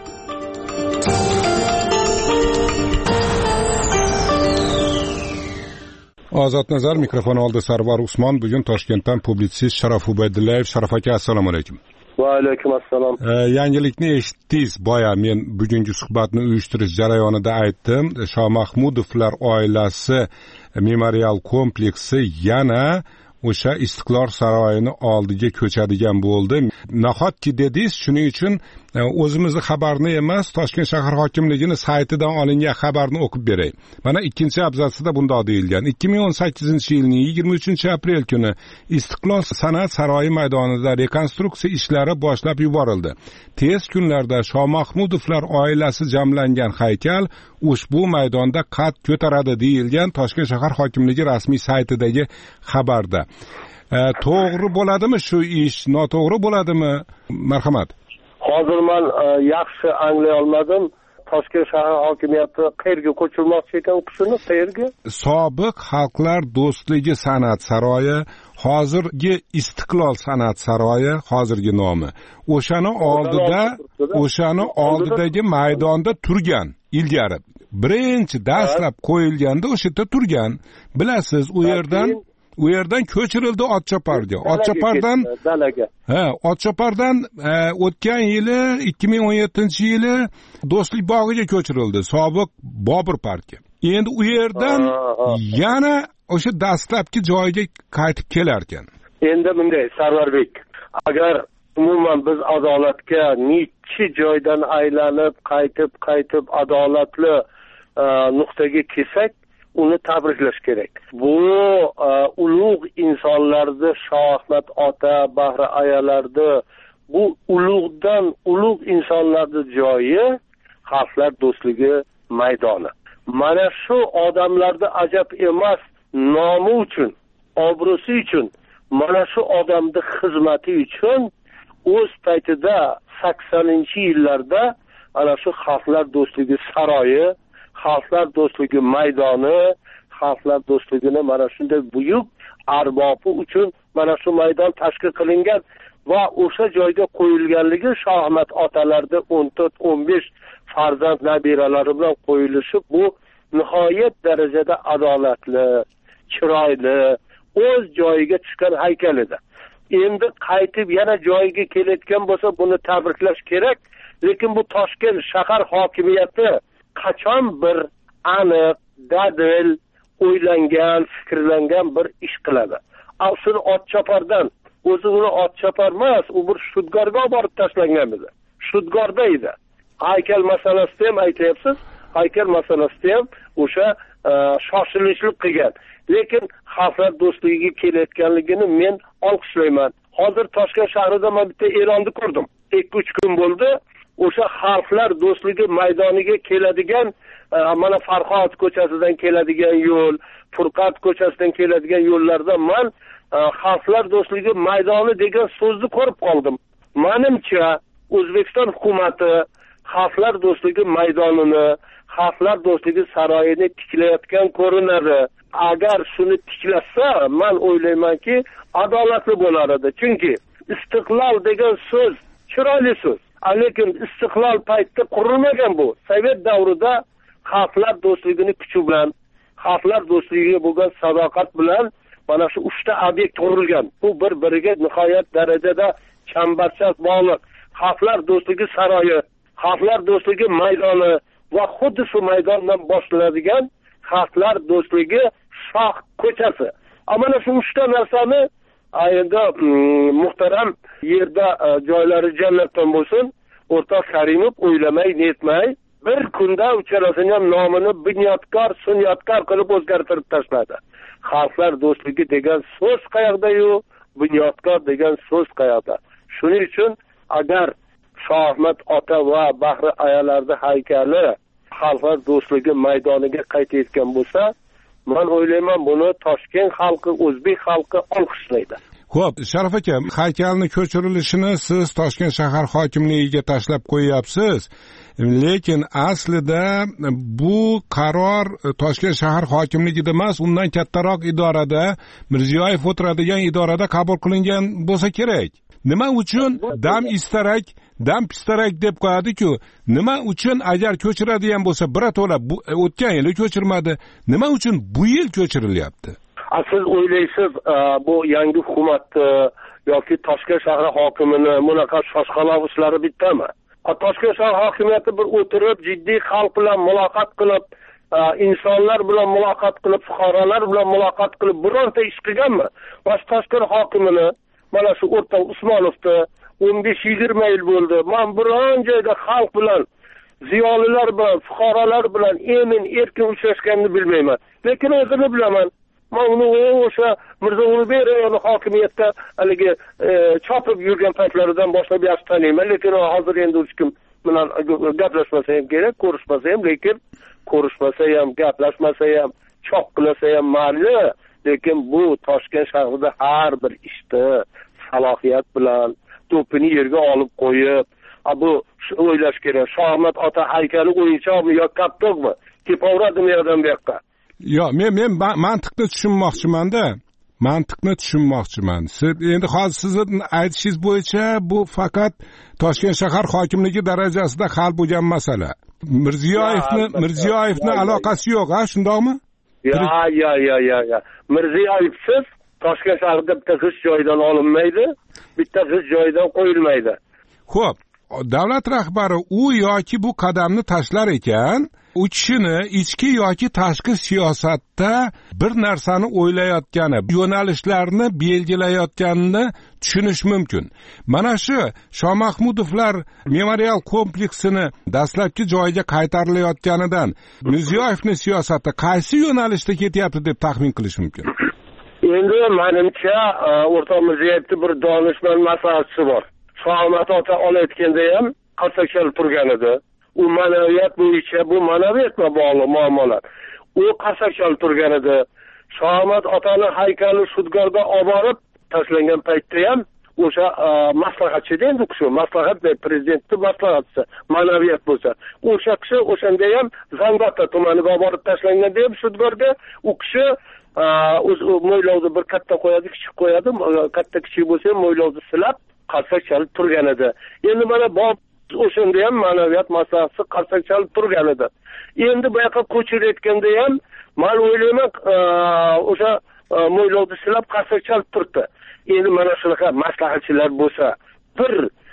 Ozod nazar mikrofon oldi Sarvar Usmon. Bugun Toshkentdan publitsist Sharof Ubaydullayev. Sharof aka, assalomu alaykum. Va alaykum assalom. Yangilikni eshitdingiz. Boya men bugungi suhbatni uyushtirish jarayonida aytdim. Shohmahmudovlar oilasi memorial kompleksi yana o'sha Istiqlol saroyini oldiga ko'chadigan bo'ldi. Nahotki dedingiz, shuning uchun o'zimizni xabarni emas, Toshkent shahar hokimligining saytidan olingan xabarni o'qib beray. Mana 2-abzatsida bunday deyilgan. 2018-yilning 23-aprel kuni Istiqlol san'at saroyi maydonida rekonstruksiya ishlari boshlab yuborildi. Tez kunlarda Shohmahmudovlar oilasi jamlangan haykal ushbu maydonda qad ko'taradi deyilgan Toshkent shahar hokimligi rasmiy saytidagi xabarda. To'g'ri bo'ladimi shu ish, noto'g'ri bo'ladimi? Marhamat. Hozir men yaxshi anglay olmadim. Toshkent shahar hokimiyati qayerga ko'chirmoqchi ekan u kishini? Qayerga? Sobiq Xalqlar do'stligi san'at saroyi, hozirgi Istiqlol san'at saroyi, hozirgi nomi. O'shani oldidagi maydonda turgan ilgari. Birinchi dastlab qo'yilganda o'sha yerda turgan. Bilasiz, u yerdan ko'chirildi Otchoparga. Otchopardan o'tgan yili 2017-yili Do'stlik bog'iga ko'chirildi, sobiq Bobur parki. Endi u yerdan yana o'sha dastlabki joyiga qaytib kelar ekan. Endi bunday Sarvarbek, agar umuman biz adolatga necha joydan aylanib qaytib adolatli nuqtaga kelsak, uni tabriklash kerak. Bu ulug' insonlarni, Shohmat ota, Bahra ayalarni, bu ulug' insonlarning joyi Xalqlar do'stligi maydoni. Mana shu odamlarda ajab emas, nomi uchun, obro'si uchun, mana shu odamning xizmati uchun o'z paytida 80-yillarda ana shu Xalqlar do'stligi saroyi, Xalqlar do'stligi maydoni, Xalqlar do'stligini mana shunday buyuk arbobi uchun mana shu maydon tashkil qilingan va o'sha joyga qo'yilganligi Shohmat otalarda 14-15 farzand nabiralari bilan qo'yilishi bu nihoyat darajada adolatli, chiroyli, o'z joyiga tushgan haykal edi. Endi qaytib yana joyiga kelayotgan bo'lsa, buni tabriklash kerak, lekin bu Toshkent shahar hokimiyati qachon bir aniq, dadil, o'ylangan, fikrlangan bir ish qiladi. Asli Otchopardan, o'zi uni Otchopar emas, u bir Shudgorga borib tashlangan edi. Shudgorda edi. Haykal masalasida ham aytyapsiz, haykal masalasida ham o'sha shoshilinchlik qilgan. Lekin Xalqlar do'stligiga kelayotganligini men olqishlayman. Hozir Toshkent shahrida men bitta e'lonni ko'rdim. 2-3 kun bo'ldi. O'sha Xalqlar do'stligi maydoniga keladigan, mana Farhod ko'chasidan keladigan yo'l, Furqat ko'chasidan keladigan yo'llarda men Xalqlar do'stligi maydoni degan so'zni ko'rib qoldim. Menimcha O'zbekiston hukumatı Xalqlar do'stligi maydonini, Xalqlar do'stligi saroyini tiklayotgan ko'rinadi. Agar shuni tiklasa, men o'ylaymanki, adolatli bo'lar edi. Chunki istiqlol degan so'z chiroyli so'z. Lekin istiqlol paytida qurilmagan bu. Sovet davrida Xalqlar do'stligini kuchi bilan, xalqlar do'stligiga bo'lgan sadoqat bilan mana shu 3 ta obyekt qurilgan. Bu bir-biriga nihoyat darajada chambarchas bog'liq. Xalqlar do'stligi saroyi, xalqlar do'stligi maydoni va xuddi shu maydondan boshlanadigan xalqlar do'stligi shoh ko'chasi. Mana shu 3 ta narsani endi muhtaram yerda joylari jannatdan bo'lsin, o'rtoq Karimov o'ylamay, netmay bir kunda uchalasini ham nomini bunyodkor, sunyotkor qilib o'zgartirib tashladi. Xalqlar do'stligi degan so'z qayoqda-yu, bunyodkor degan so'z qayoqda? Shuning uchun agar Shohmat ota va Bahri ayalarda haykali xalqlar do'stligi maydoniga qaytayotgan bo'lsa, men o'ylayman buni Toshkent xalqi, o'zbek xalqi olqishlaydi. Xo'p, Sharif aka, haykalni ko'chirilishini siz Toshkent shahar hokimligiga tashlab qo'yapsiz. Lekin aslida bu qaror Toshkent shahar hokimligida emas, undan kattaroq idorada, Mirziyoyev o'tiradigan idorada qabul qilingan bo'lsa kerak. Nima uchun dam pistarak deb qo'yadi-ku? Nima uchun agar ko'chiradigan bo'lsa, birato'la o'tgan yili ko'chirmadi, nima uchun bu yil ko'chirilyapti? Siz o'ylaysiz, bu yangi hukumatni yoki Toshkent shahar hokimini bunaqa shoshqaloq ishlari bittami? Toshkent shahar hokimiyati bir o'tirib, jiddiy xalq bilan muloqot qilib, insonlar bilan muloqot qilib, fuqarolar bilan muloqot qilib, bironta ish qilganmi? Toshkent hokimini mana shu o'rtoq Usmonovni 15-20 yil bo'ldi. Men biron joyda xalq bilan, ziyolilar bilan, fuqarolar bilan emin erkin uchrashganini bilmayman. Lekin o'zini bilaman. Men o'sha Mirzo Ulug'bek rayoni hokimiyatda haligi chopib yurgan paytlaridan boshlab yaxshi taniyman. Lekin hozir endi hech kim bilan gaplashmasa ham kerak, ko'rishmasa ham, lekin ko'rishmasa ham, gaplashmasa ham, chop qilsa ham mayli. Lekin bu Toshkent shahrida har bir ishda salohiyat bilan to'pini yerga olib qo'yib, bu o'ylash kerak. Shohmat ota haykali o'yinchoqmi yo kaptokmi? Kepaveradimi yerdan bu yoqqa? Yo'q, men mantiqni tushunmoqchiman. Siz endi hozir sizning aytishingiz bo'yicha bu faqat Toshkent shahar hokimligi darajasida hal bo'lgan masala. Mirziyoyevni aloqasi yo'q, shundaqmi? Ya. Mirziyoyevsiz Toshkent shahrida bitta g'isht joydan olinmaydi, bitta g'isht joydan qo'yilmaydi. Xo'p, davlat rahbari u yoki bu qadamni tashlar ekan, u kishini ichki yoki tashqi siyosatda bir narsani o'ylayotgani, yo'nalishlarni belgilayotganini tushunish mumkin. Mana shu Shohmahmudovlar memorial kompleksini dastlabki joyiga qaytarilayotganidan Mirziyoyevning siyosati qaysi yo'nalishda ketyapti deb taxmin qilish mumkin? Endi menimcha o'rtoq Mirziyoyevning bir donishmand maslahatchisi bor. Shohmat ota olayotganda ham qarsakchal turgan edi. U ma'naviyat bo'yicha, bu ma'naviyatga bog'liq muammolar. U qarsakchal turgan edi. Shohmat otani haykali Shudgorga olib borib tashlangan paytda ham o'sha maslahatchi endi kishi, maslahat prezidentning maslahatchisi, ma'naviyat bo'lsa, o'sha kishi o'shanda ham Zangiota tumaniga olib borib tashlanganda ham Shudgorga u kishi o'z mo'ylovni bir katta qo'yadi, kichik qo'yadi, katta kichik bo'lsa ham mo'ylovni silab qarsak chalib turgan edi. Endi mana o'shanda ham ma'naviyat masalasi qarsak chalib turgan edi. Endi bu yoqqa ko'chirayotganda ham men o'ylayman o'sha mo'ylovni silab qarsak chalib turibdi. Endi mana shunaqa maslahatchilar bo'lsa, bir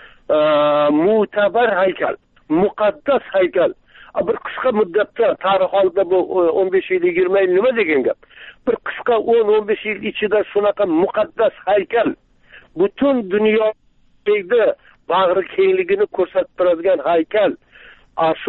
mo'tabar haykal, muqaddas haykal, bir qisqa muddatda tarix oldida bu 15 yil 20 yil nima degan gap? Bir qisqa 10-15 yil ichida shunaqa muqaddas haykal butun dunyoda bag'ri kengligini ko'rsatib turadigan haykal shu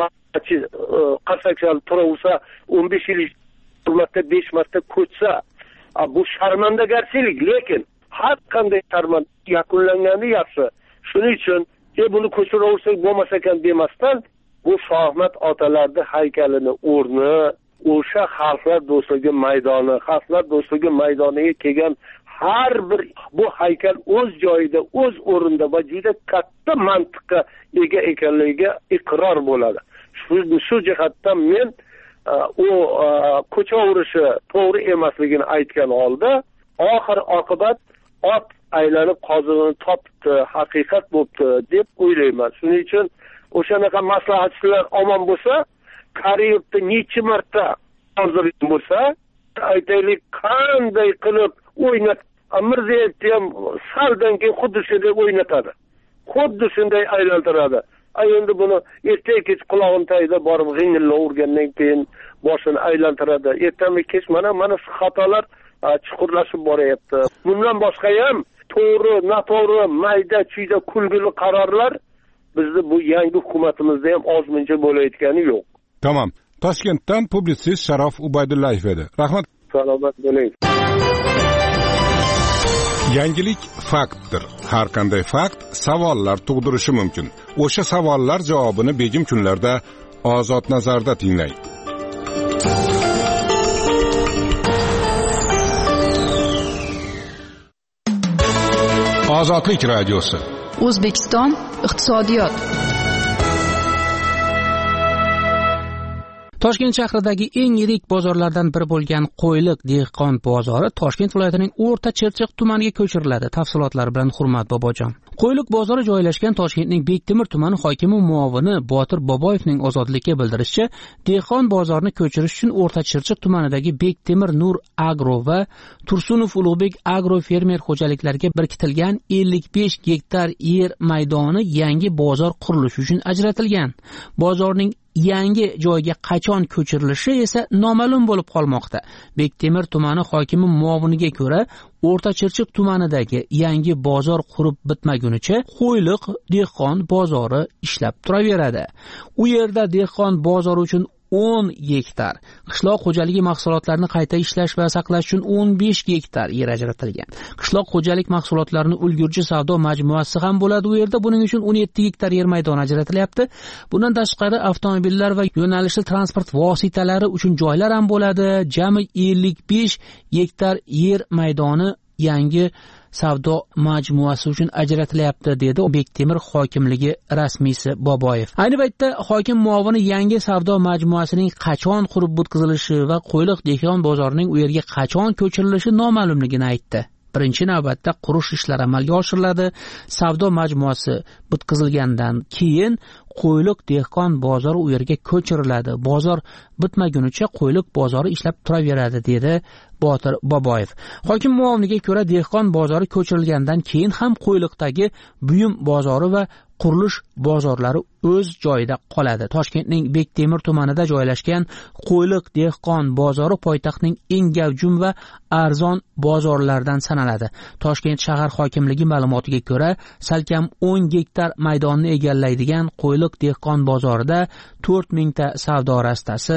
qarsakchal turaversa 15 yil marta 5 marta ko'chsa bu sharmandagarchilik, lekin har qanday sharmanda yakunlangani yaxshi. Shuning uchun buni ko'chiraversak bo'lmas ekan demasdan bu Shohmat otalarning haykalini o'rni o'sha xalqlar do'stligi maydoni, xalqlar do'stligi maydoniga kelgan har bir bu haykal o'z joyida, o'z o'rinda va juda katta mantiqqa ega ekanligiga iqror bo'ladi. Shu jihatdan men u ko'chaverishi to'g'ri emasligini aytgan holda oxir oqibat ot aylanib qozig'ini topdi, haqiqat bo'libdi deb o'ylayman. Shuning uchun o'shanaqa maslahatchilar omon bo'lsa, Karimovni necha marta hozir bo'lsa, aytaylik qanday qilib o'ynat. Mirziyoyevni ham saldan keyin xuddi shunday o'ynatadi. Xuddi shunday aylantiradi. Endi buni ertaga kech qulog'ini tagida borib g'ingillab urgandan keyin boshini aylantiradi. Ertami kech mana shu xatolar chuqurlashib boryapti. Bundan boshqa ham to'g'ri, noto'g'ri, mayda-chuyda kulgili qarorlar bizni bu yangi hukumatimizda ham ozmuncha bo'layotgani yo'q. Tamam. Toshkentdan publitsist Sharof Ubaydullayev edi. Rahmat. Salomat bo'ling. Yangilik faktdir. Har qanday fakt savollar tug'dirishi mumkin. O'sha savollar javobini begim kunlarda Ozod nazarda tinglang. Ozodlik radiosi. O'zbekiston iqtisodiyot. Toshkent shahridagi eng yirik bozorlardan biri bo'lgan Qo'yliq dehqon bozori Toshkent viloyatining O'rta Chirchiq tumaniga ko'chiriladi. Tafsilotlar bilan Hurmat Bobojon. Qo'yliq bozori joylashgan Toshkentning Bektemir tumani hokimi muovini Botir Boboyevning Ozodlikka bildirishicha, dehqon bozorini ko'chirish uchun O'rta Chirchiq tumanidagi Bektemir Nur Agro va Tursunov Ulug'bek Agro fermer xo'jaliklariga biriktirilgan 55 gektar yer maydoni yangi bozor qurilishi uchun ajratilgan. Bozorning yangi joyga qachon ko'chirilishi esa noma'lum bo'lib qolmoqda. Bektemir tumani hokimi muoviniga ko'ra, O'rta Chirchiq tumanidagi yangi bozor qurib bitmagunicha Qo'yliq dehqon bozori ishlab turaveradi. U yerda dehqon bozori uchun 10 gektar, qishloq xo'jaligi mahsulotlarini qayta ishlash va saqlash uchun 15 gektar yer ajratilgan. Qishloq xo'jalik mahsulotlarini ulgurji savdo majmuasi ham bo'ladi u yerda. Buning uchun 17 gektar yer maydoni ajratilyapti. Bundan tashqari avtomobillar va yo'nalishli transport vositalari uchun joylar ham bo'ladi. Jami 55 gektar yer maydoni yangi savdo majmuasi uchun ajratilyapti, dedi Bektemir hokimligi rasmiysi Boboyev. Ayni paytda hokim muovini yangi savdo majmuasining qachon qurib bitkazilishi va Qo'yliq dehqon bozorining u yerga qachon ko'chirilishi noma'lumligini aytdi. Birinchi navbatda qurish ishlari amalga oshiriladi. Savdo majmuasi bitkazilgandan keyin Qo'yliq dehqon bozori u yerga ko'chiriladi. Bozor bitmagunicha Qo'yliq bozori ishlab turaveradi, dedi Botir Boboyev. Hokim muoviniga ko'ra, dehqon bozori ko'chirilgandan keyin ham Qo'yliqdagi buyum bozori va qurilish bozorlari o'z joyida qoladi. Toshkentning Bektemir tumanida joylashgan Qo'yliq dehqon bozori poytaxtning eng gavjum va arzon bozorlardan sanaladi. Toshkent shahar hokimligi ma'lumotiga ko'ra, salkam 10 gektar maydonni egallaydigan Qo'yliq dehqon bozorida 4000 ta savdo rastasi,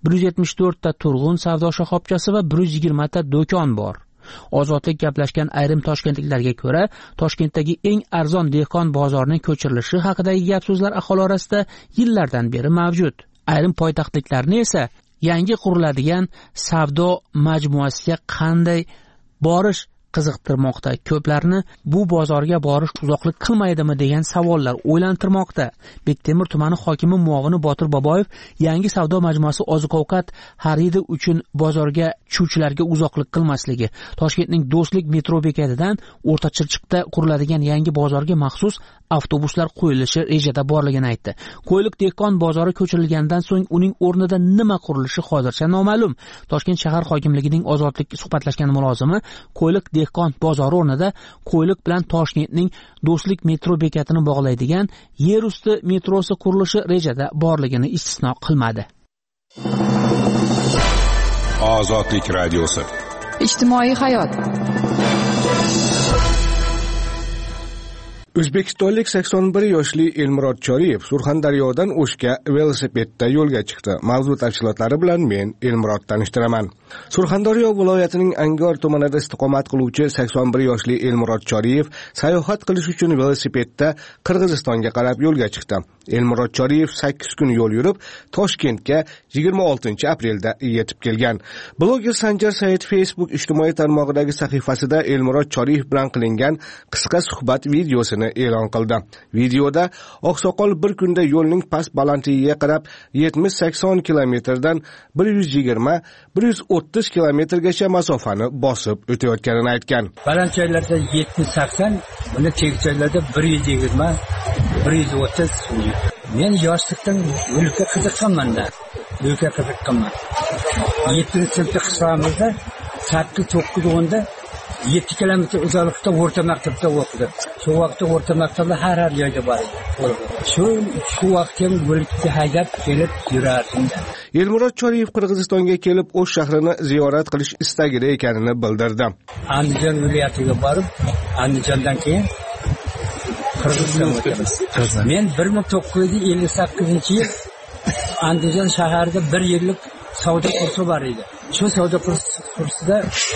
174 ta turg'un savdo shoxobchasi va 120 ta do'kon bor. Ozodlik gaplashgan ayrim toshkentliklarga ko'ra, Toshkentdagi eng arzon dehqon bozorining ko'chirilishi haqidagi gap-so'zlar aholi orasida yillardan beri mavjud. Ayrim poytaxtliklarni esa yangi quriladigan savdo majmuasiga qanday borish qiziqtirmoqda. Ko'plarni bu bozorga borish uzoqlik qilmaydimi degan savollar o'ylantirmoqda. Bektemir tumani hokimi muovini Botir Boboyev yangi savdo majmuasi oziq-ovqat xaridi uchun bozorga tushuvchilarga uzoqlik qilmasligi, Toshkentning Do'stlik metro bekatidan O'rta Chirchiqda quriladigan yangi bozorga maxsus avtobuslar qo'yilishi rejada borligini aytdi. Qo'yliq dehqon bozori ko'chirilgandan so'ng uning o'rnida nima qurilishi hozircha noma'lum. Toshkent shahar hokimligining Ozodlik suhbatlashgan mulozimi Qo'yliq dehqon bozori o'rnida Qo'yliq bilan Toshkentning Do'stlik metro bekatini bog'laydigan yer usti metrosi qurilishi rejada borligini istisno qilmadi. Ozodlik radiosi. Ijtimoiy hayot. O'zbekistonlik 81 yoshli Elmurod Choriyev Surxondaryodan O'shga velosipedda yo'lga chiqdi. Mavzu tafsilotlari bilan men Elmurod tanishtiraman. Surxondaryo viloyatining Angor tumanida istiqomat qiluvchi 81 yoshli Elmurod Choriyev sayohat qilish uchun velosipedda Qirg'izistonga qarab yo'lga chiqdi. Elmurod Choriyev 8 kun yo'l yurib, Toshkentga 26 aprelda yetib kelgan. Bloger Sanjar Said Facebook ijtimoiy tarmog'idagi sahifasida Elmurod Choriyev bilan qilingan qisqa suhbat videosini e'lon qildi. Videoda oqsoqol bir kunda yo'lning past balandligiga qarab 70-80 kilometrdan 120-130 kilometrgacha masofani bosib o'tayotganini aytgan. Baland joylarda 70-80, buni tek joylarda 120-130. Men yoshlikdan yo'lga qiziqaman-da. Lo'ka qiziq qilman. 7-sinfda qishloqimizda 8-9-10da 7 kilometr uzoqlikda o'rta maktabda o'qidi. Shu vaqtda o'rta maktabda har joyda bor edi. Shu vaqtda bo'libdi haydab kelib yurardim. Elmurod Choriyev Qirg'izistonga kelib O'sh shahrini ziyorat qilish istagida ekanini bildirdi. Andijon viloyatiga borib, Andijondan keyin Qirg'izistonga. Men 1958-yil Andijon shaharida 1 yillik savdo kursi bor edi. Shu savdo kursida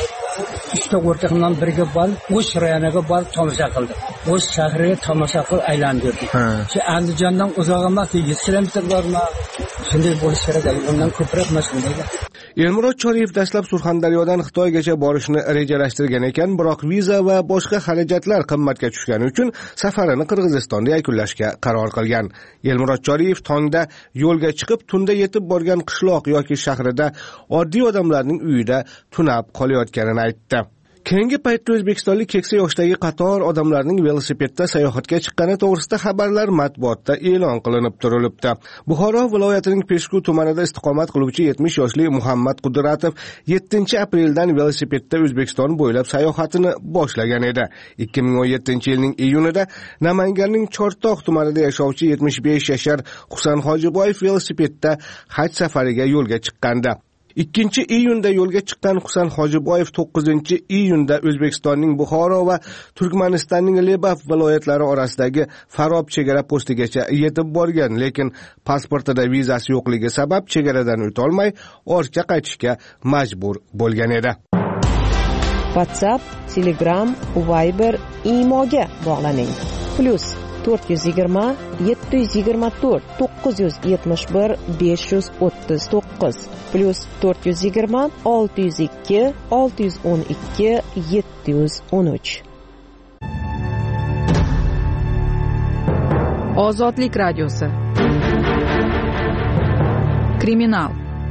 3 o'rtoqimdan birga borib, O'sh rayoniga borib tomosha qildim. O'sh shahriga tomosha qilib aylantirdik. Shu Andijondan uzoq emas, 100 kilometr borma. Shunday bo'lishi kerak. Undan ko'proq mashhurlaydi. Elmurod Choriyev dastlab Surxondaryodan Xitoygacha borishni rejalashtirgan ekan, biroq viza va boshqa xarajatlar qimmatga tushgani uchun safarini Qirg'izistonda yakunlashga qaror qilgan. Elmurod Choriyev tongda yo'lga chiqib, tunda yetib borgan qishloq yoki shahrida oddiy odamlarning uyida tunab qolayotganini aytdi. Keyingi paytda o'zbekistonlik keksa yoshdagi qator odamlarning velosipedda sayohatga chiqqani to'g'risida xabarlar matbuotda e'lon qilinib turilibdi. Buxoro viloyatining Peshku tumanida istiqomat qiluvchi 70 yoshli Muhammad Qudratov 7-apreldan velosipedda O'zbekiston bo'ylab sayohatini boshlagan edi. 2017-yilning iyunida Namanganning Chortoq tumanida yashovchi 75 yashar Husan Hojiboyev velosipedda haj safariga yo'lga chiqqandi. 2-iyunda yo'lga chiqqan Husan Hojiboyev 9-iyunda O'zbekistonning Buxoro va Turkmanistonning Lebaf viloyatlari orasidagi Farob chegara postigacha yetib borgan, lekin pasportida vizasi yo'qligi sabab chegaradan o'ta olmay, ortga qaytishga majbur bo'lgan edi. WhatsApp, Telegram, Viber, Imoga bog'laning. +420 724 971 539 +420 602 612 713. Ozodlik radiosi. Kriminal.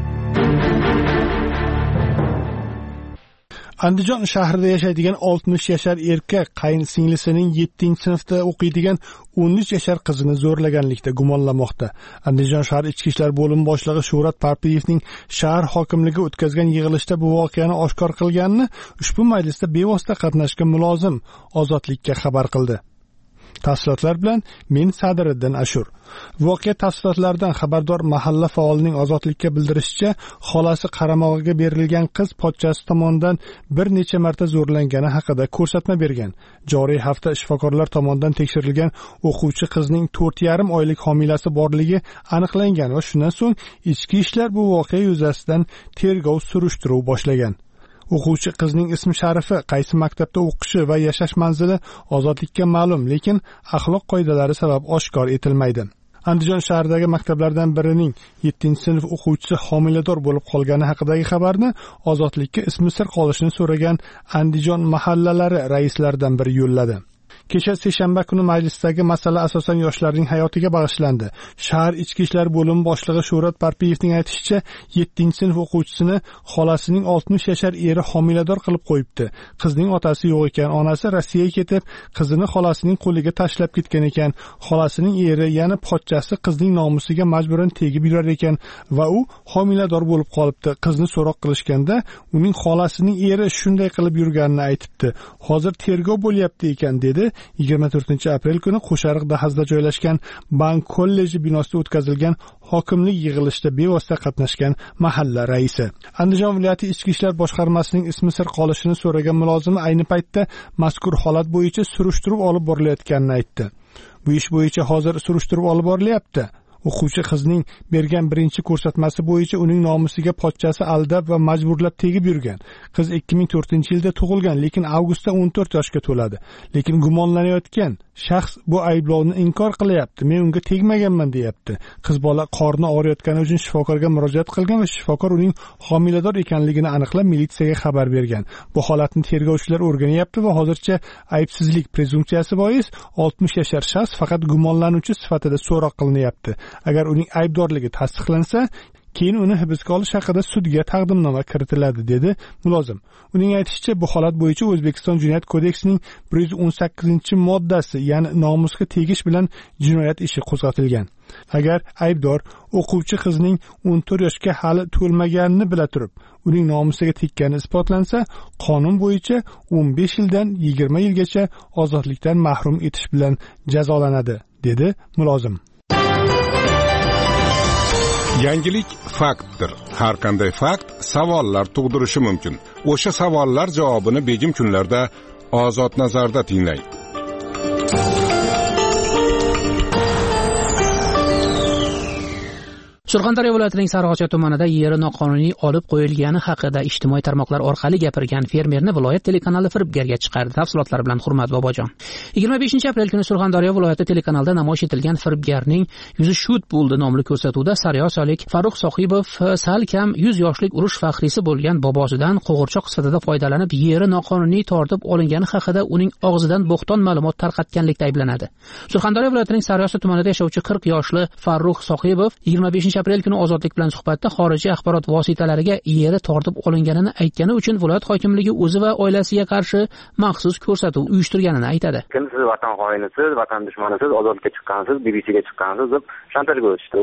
Andijon shahrida yashaydigan 60 yashar erkak qayinsingilisining 7-sinfda o'qiydigan 13 yashar qizini zo'rlaganlikda gumonlanmoqda. Andijon shahar ichki ishlar bo'limi boshlig'i Shuhrat Parpiyevning shahar hokimligi o'tkazgan yig'ilishda bu voqeani oshkor qilganini ushbu majlisda bevosita qatnashgan mulozim Ozodlikka xabar qildi. Tafsilotlar bilan men Sadiriddin Ashur. Voqea tafsilotlaridan xabardor mahalla faolining Ozodlikka bildirishicha, xolasi qaramog'iga berilgan qiz pochchasi tomonidan bir necha marta zo'rlangani haqida ko'rsatma bergan. Joriy hafta shifokorlar tomonidan tekshirilgan o'quvchi qizning 4,5 oylik homilasi borligi aniqlangan va shundan so'ng ichki ishlar bu voqea yuzasidan tergov surishtiruv boshlagan. O'quvchi qizning ismi sharifi, qaysi maktabda o'qishi va yashash manzili Ozodlikka ma'lum, lekin axloq qoidalari sabab oshkor etilmaydi. Andijon shahridagi maktablardan birining 7-sinf o'quvchisi homilador bo'lib qolgani haqidagi xabarni Ozodlikka ismi sir qolishini so'ragan Andijon mahallalari raislaridan biri yo'lladi. Kecha seshanba kuni majlisdagi masala asosan yoshlarning hayotiga bag'ishlandi. Shahar ichki ishlar bo'limi boshlig'i Shuhrat Parpiyevning aytishicha, 7-sinf o'quvchisini xolasining 60 yashar eri homilador qilib qo'yibdi. Qizning otasi yo'q ekan, onasi Rossiyaga ketib, qizini xolasining qo'liga tashlab ketgan ekan. Xolasining eri, ya'ni pochchasi qizning nomusiga majburan tegib yurar ekan va u homilador bo'lib qolibdi. Qizni so'roq qilishganda, uning xolasining eri shunday qilib yurganini aytibdi. Hozir tergov bo'lyapti ekan, dedi 24-aprel kuni Qo'shariq dahasida joylashgan Bank kolleji binosida o'tkazilgan hokimlik yig'ilishida bevosita qatnashgan mahalla raisi. Andijon viloyati ichki ishlar boshqarmasining ismi sir qolishini so'ragan mulozimi ayni paytda mazkur holat bo'yicha surishtiruv olib borilayotganini aytdi. Bu ish bo'yicha hozir surishtiruv olib borilyapti. O'quvchi qizning bergan birinchi ko'rsatmasi bo'yicha uning nomusiga pochchasi aldab va majburlab tegib yurgan. Qiz 2004-yilda tug'ilgan, lekin avgustda 14 yoshga to'ladi. Lekin gumonlanayotgan shaxs bu ayblovni inkor qilyapti. Men unga tegmaganman deyapti. Qiz bola qorni og'riyotgani uchun shifokorga murojaat qilgan va shifokor uning homilador ekanligini aniqlab militsiyaga xabar bergan. Bu holatni tergovchilar o'rganyapti va hozircha aybsizlik prezumsiyasi bois 60 yashar shaxs faqat gumonlanuvchi sifatida so'roq qilinyapti. Agar uning aybdorligi tasdiqlansa, keyin uni hibsga olish haqida sudga taqdimnoma kiritiladi, dedi mulozim. Uning aytishicha, bu holat bo'yicha O'zbekiston Jinoyat kodeksining 118-moddasi, ya'ni nomusga tegish bilan jinoyat ishi qo'zg'atilgan. Agar aybdor o'quvchi qizning 14 yoshga hali to'lmaganini bila turib, uning nomusiga tekkani isbotlansa, qonun bo'yicha 15 yildan 20 yilgacha ozodlikdan mahrum etish bilan jazolanadi, dedi mulozim. Yangilik faktdir. Har qanday fakt savollar tug'dirishi mumkin. O'sha savollar javobini begim kunlarda Ozod nazarda tinglang. Surxondaryo viloyatining Sariosiyo tumanida yeri noqonuniy olib qo'yilgani haqida ijtimoiy tarmoqlar orqali gapirgan fermerni viloyat telekanali firibgarga chiqardi. Tafsilotlar bilan Hurmat Bobojon. 25-aprel kuni Surxondaryo viloyati telekanalida namoyish etilgan firibgarning yuzi shud bo'ldi nomli ko'rsatuvda Sariosiyolik Farruh Sohibov sal kam 100 yoshlik urush faxriysi bo'lgan bobosidan qo'g'irchoq sifatida foydalanib yeri noqonuniy tortib olingani haqida uning og'zidan bo'xton ma'lumot tarqatganlikda ayblanadi. Surxondaryo viloyatining Sariosiyo tumanida yashovchi 40 yoshli Farruh Sohibov 25-aprel kuni Ozodlik bilan suhbatda xorijiy axborot vositalariga yeri tortib olinganini aytgani uchun viloyat hokimligi o'zi va oilasiga qarshi maxsus ko'rsatuv uyushtirganini aytadi. Siz vatan xoinisiz, vatan dushmanisiz, ozodlikka chiqqansiz, BBCga chiqqansiz deb shantajga o'tishdi.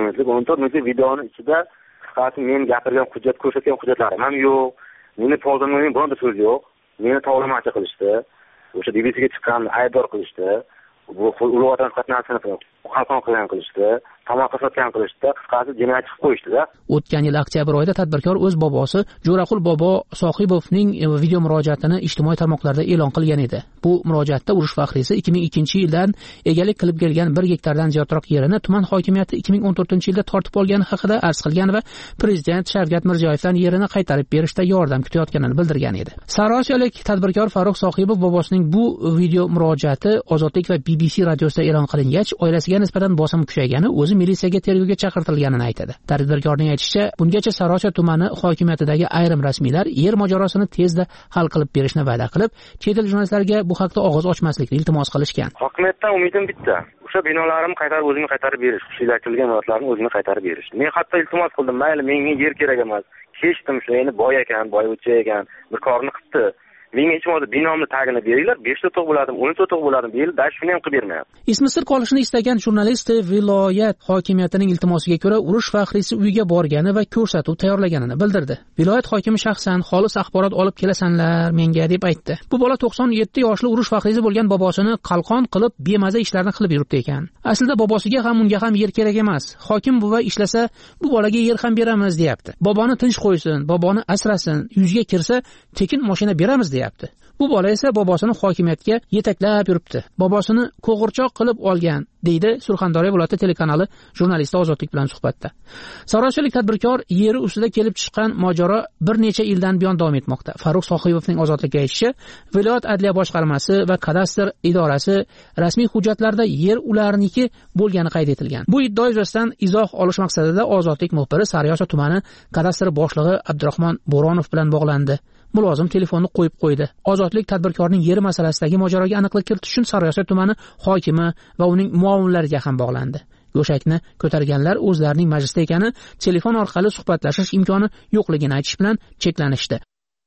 14 minutlik videoning ichida qisqasi men gapirgan hujjat, ko'rsatgan hujjatlarim ham yo'q. Meni to'g'rilagan bironta so'z yo'q. Meni tovlamachi qilishdi. O'sha BBCga chiqqan aybdor qilishdi. Bu ulug' vatan qatnashini qalqon qilgan qilishdi. Tomoqqa sotgan qilishdi, qisqasi jinoyat qilib qo'yishdi-da. O'tgan yil oktyabr oyida tadbirkor o'z bobosi Jo'raqul bobo Sohibovning video murojaatini ijtimoiy tarmoqlarda e'lon qilgan edi. Bu murojaatda urush faxriysi 2002-yildan egalik qilib kelgan 1 gektardan ziyodroq yerini tuman hokimiyati 2014-yilda tortib olgani haqida arz qilgan va prezident Shavkat Mirziyoyevdan yerini qaytarib berishda yordam kutayotganini bildirgan edi. Sariosiyolik tadbirkor Farruh Sohibov bobosining bu video murojaati Ozodlik va BBC radiosida e'lon qilingach, oilasiga nisbatan bosim kuchaygani o'zi militsiyaga tergovga chaqirtirilganini aytadi. Tadbirkorning aytishicha, bungacha Sariosiyo tumani hokimiyatidagi ayrim rasmiylar yer mojarosini tezda hal qilib berishni va'da qilib, chet el jurnalistlarga bu haqda og'iz ochmaslikni iltimos qilishgan. Hokimiyatdan umidim bitta. O'sha binolarimni o'zimga qaytarib berish, xususiylashtirilgan mulklarni o'zimga qaytarib berish. Men hatto iltimos qildim, mayli menga yer kerak emas. Kechdim shu, endi boy ekan, boyvuchcha ekan, bir korni qildi. Menga hech bo'lmasa binomni tagini beringlar, 5 ta to'q bo'ladim, 10 ta to'q bo'ladim, deyildi, shuni ham qilib bermayapti. Ismi sir qolishini istagan jurnalist viloyat hokimiyatining iltimosiga ko'ra urush faxriysi uyiga borgani va ko'rsatuv tayyorlaganini bildirdi. Viloyat hokimi shaxsan xolis axborot olib kelasanlar menga deb aytdi. Bu bola 97 yoshli urush faxriysi bo'lgan bobosini qalqon qilib bemaza ishlarni qilib yuribdi ekan. Aslida bobosiga ham unga ham yer kerak emas. Hokim buva ishlasa, bu bolaga yer ham beramiz deyapti. Boboni tinch qo'ysin, boboni asrasin, yuzga kirsa tekin mashina beramiz deyapti. Bu bola esa bobosini hokimiyatga yetaklab yuribdi. Bobosini qo'g'irchoq qilib olgan, deydi Surxondaryo viloyati telekanali jurnalisti Ozodlik bilan suhbatda. Sariosiyolik tadbirkor yeri ustida kelib chiqqan mojaro bir necha yildan buyon davom etmoqda. Farruh Sohibovning Ozodlikka aytishicha, viloyat adliya boshqarmasi va kadastr idorasi rasmiy hujjatlarda yer ularniki bo'lgani qayd etilgan. Bu iddia yuzasidan izoh olish maqsadida Ozodlik muxbiri Sariosiyo tumani kadastr boshlig'i Abdurahmon Bo'ronov bilan bog'landi. Mulozim telefonni qo'yib qo'ydi. Ozodlik tadbirkorning yeri masalasidagi mojaroga aniqlik kiritish uchun Sariosiyo tumani hokimi va uning muovinlariga ham bog'landi. Go'shakni ko'targanlar o'zlarining majlisda ekani, telefon orqali suhbatlashish imkoni yo'qligini aytish bilan cheklanishdi.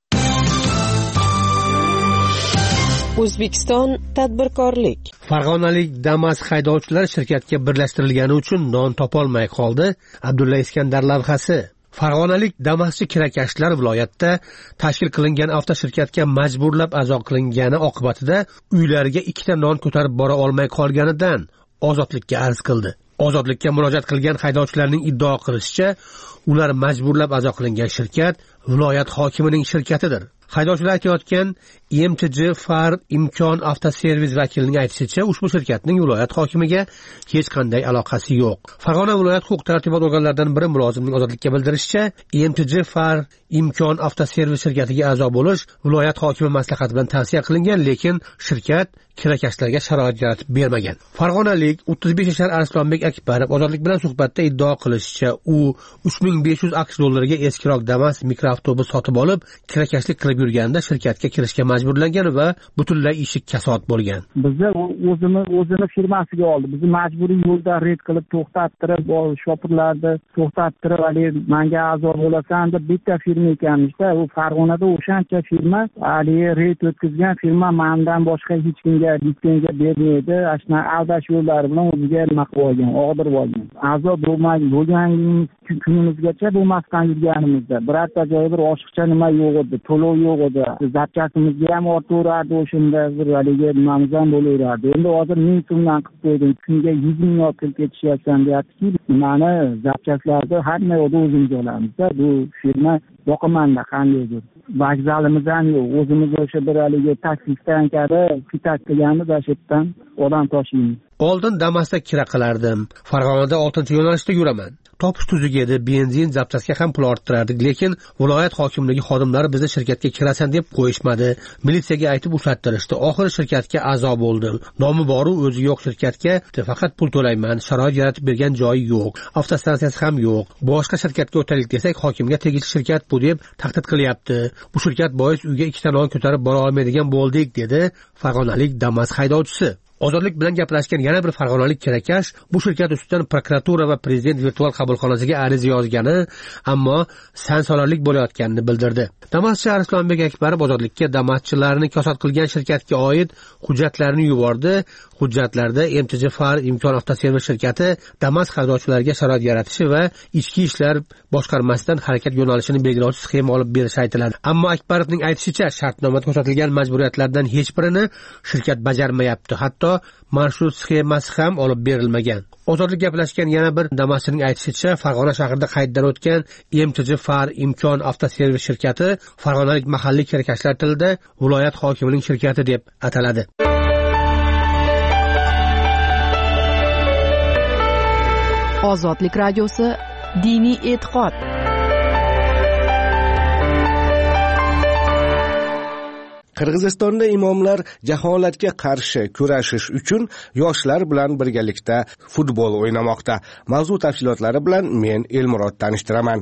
O'zbekiston tadbirkorlik. Farg'onalik Damas haydovchilar shirkatga birlashtirilgani uchun non topolmay qoldi. Abdulla Iskandar lavhasi. Farg'onalik Damaschi kirakashlar viloyatda tashkil qilingan avtoshirkatga majburlab a'zo qilingani oqibatida uylariga 2 ta non ko'tarib bora olmay qolganidan Ozodlikka arz qildi. Ozodlikka murojaat qilgan haydovchilarning iddao qilishicha, ular majburlab a'zo qilingan shirkat viloyat hokimining shirkatidir. Haydovchilar aytayotgan MTJ Far Imkon avtoservis vakilining aytishicha, ushbu shirkatning viloyat hokimiga hech qanday aloqasi yo'q. Farg'ona viloyat huquq-tartibot organlaridan biri mulozimning Ozodlikka bildirishicha, MTJ Far Imkon avtoservis shirkatiga a'zo bo'lish viloyat hokimi maslahati bilan tavsiya qilingan, lekin shirkat kirakashlarga sharoit yaratib bermagan. Farg'onalik 35 yashar Arslonbek Akbarov Ozodlik bilan suhbatda iddao qilishicha, u 3500 AQSh dollariga eskiroq Damas mikroavtobus sotib olib, kirakashlik qilib berib yurganida shirkatga kirishga majburlangan va butunlay ishi kasod bo'lgan. Bizni o'zini firmasiga oldi. Bizni majburiy yo'lda red qilib to'xtattirib, shopirlarni to'xtattirib, "Ali, menga a'zo bo'lasan" deb bitta firma ekanmiz-da. U Farg'onada o'shancha firma, "Ali, red o'tkazgan firma mendan boshqa hech kimga litsenziya bermaydi". Ashna aldash yo'llari bilan o'ziga nima qilib olgan, og'dirib olgan. A'zo bo'lgan kunimizgacha bo'lmasdan yurganimizda birorta joyda bir oshiqcha nima yo'q edi, to'lov yo'q edi. Zapchasimizga ham ortaverardi, o'shanda bir haligi nimamiz ham bo'laverardi. Endi hozir 1000 so'mdan qilib qo'ydim, kunga 100 ming olib ketishyapsan deyapti-ki, mani zapchaslarni hamma yoqda o'zimiz olamiz-da. Bu firma boqimanda qandaydir. Vokzalimiz ham yo'q. O'zimiz o'sha bir haligi taksi stansiyada fitak qilganmiz, ashitdan odam tashiymiz. Oldin Damas'da kira qilardim. Farg'onada 6-yo'nalishda yuraman. Topish tuzuk edi, benzin, zapchasga ham pul orttirardik, lekin viloyat hokimligi xodimlari bizni shirkatga kirasan deb qo'yishmadi. Militsiyaga aytib ushlattirishdi. Oxiri shirkatga a'zo bo'ldim. Nomi boru o'zi yo'q shirkatga faqat pul to'layman. Sharoit yaratib bergan joyi yo'q. Avtostansiyasi ham yo'q. Boshqa shirkatga o'taylik desak, hokimga tegishli shirkat bu deb tahdid qilyapti. Bu shirkat bois uyga 2 ta non ko'tarib bora olmaydigan bo'ldik, dedi farg'onalik Damas haydovchisi. Ozodlik bilan gaplashgan yana bir farg'onalik kirakash bu shirkat ustidan prokuratura va prezident virtual qabulxonasiga ariza yozgani, ammo sansolarlik bo'layotganini bildirdi. Damaschi Arslonbek Akbarov ozodlikka Damaschilarni kasod qilgan shirkatga oid hujjatlarni yubordi. Hujjatlarda MTJ Far imkon avtoservis shirkati Damas haydovchilariga sharoit yaratishi va ichki ishlar boshqarmasidan harakat yo'nalishini belgilovchi sxema olib berishi aytiladi. Ammo Akbarovning aytishicha, shartnomada ko'rsatilgan majburiyatlardan hech birini shirkat bajarmayapti. Hatto marshrut sxemasi ham olib berilmagan. Ozodlik gaplashgan yana bir Damaschining aytishicha, Farg'ona shahrida qayddan o'tgan MTJ Far imkon avtoservis shirkati farg'onalik mahalliy kirakashlar tilida viloyat hokimining shirkati deb ataladi. Ozodlik radiosi diniy e'tiqod. Qirg'izistonda imomlar jaholatga qarshi kurashish uchun yoshlar bilan birgalikda futbol o'ynamoqda. Mavzu tafsilotlari bilan men Elmurod tanishtiraman.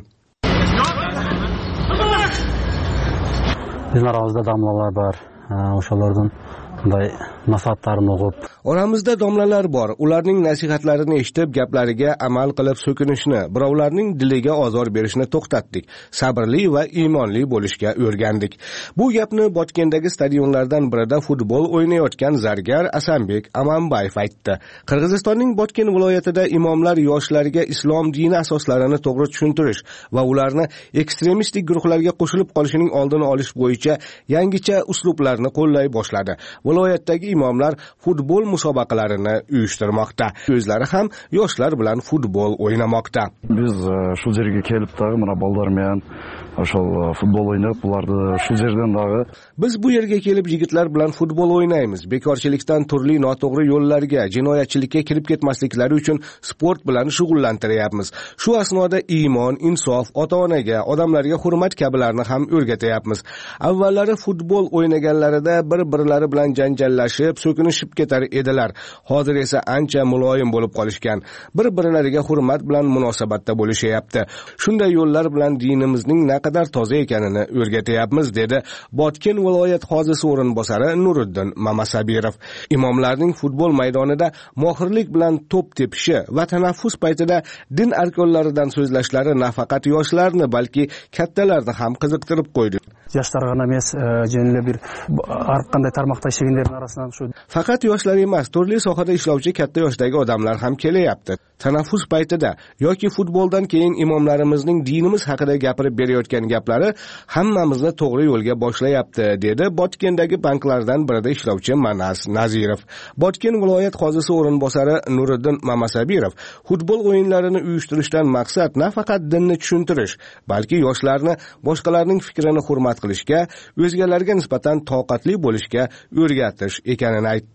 Bizlar og'izda domlalar bor. O'shalardan bunday nasihatlarni o'qib. Oramizda domlalar bor. Ularning nasihatlarini eshitib, gaplariga amal qilib so'kinishni, birovlarning diliga ozor berishni to'xtatdik. Sabrli va iymonli bo'lishga o'rgandik. Bu gapni Botkendagi stadionlardan birida futbol o'ynayotgan zargar Asanbek Amanbayev aytdi. Qirg'izistonning Botken viloyatida imomlar yoshlarga islom dini asoslarini to'g'ri tushuntirish va ularni ekstremistik guruhlarga qo'shilib qolishining oldini olish bo'yicha yangicha uslublarni qo'llay boshladi. Viloyatdagi imomlar futbol musobaqalarini uyushtirmoqda. O'zlari ham yoshlar bilan futbol o'ynamoqda. Biz shu yerga kelib tag'i mana bollarmen o'shal futbol o'ynab, ularni shu yerdan tag'i biz bu yerga kelib yigitlar bilan futbol o'ynaymiz. Bekorchilikdan turli noto'g'ri yo'llarga, jinoyatchilikka kirib ketmasliklari uchun sport bilan shug'ullantiryapmiz. Shu asnoda iymon, insof, ota-onaga, odamlarga hurmat kabilarni ham o'rgatyapmiz. Avvallari futbol o'ynaganlarida bir-birlari bilan janjallashib, so'kinishib ketar edilar. Hozir esa ancha muloyim bo'lib qolishgan. Bir-birlariga hurmat bilan munosabatda bo'lishyapti. Shunday yo'llar bilan dinimizning naqadar toza ekanini o'rgatyapmiz, dedi Botken viloyat hozisi o'rinbosari Nuriddin Mamasabirov. Imomlarning futbol maydonida mohirlik bilan to'p tepishi va tanaffus paytida din arkonlaridan so'zlashlari nafaqat yoshlarni, balki kattalarni ham qiziqtirib qo'ydi. Yoshlarga emas, jinli bir har qanday tarmoqda ishlaganlarning orasidan shu. Faqat yoshlar emas, turli sohada ishlovchi katta yoshdagi odamlar ham kelyapti. Tanaffus paytida yoki futboldan keyin imomlarimizning dinimiz haqida gapirib berayotgan gaplari hammamizni to'g'ri yo'lga boshlayapti, dedi Botkendagi banklardan birida ishlovchi Manas Nazirov. Botken viloyat hozisi o'rinbosari Nuriddin Mamasabirov futbol o'yinlarini uyushtirishdan maqsad nafaqat dinni tushuntirish, balki yoshlarni boshqalarning fikrini hurmat qilishga, o'zgalarga nisbatan toqatli bo'lishga o'rgatish ekanini aytdi.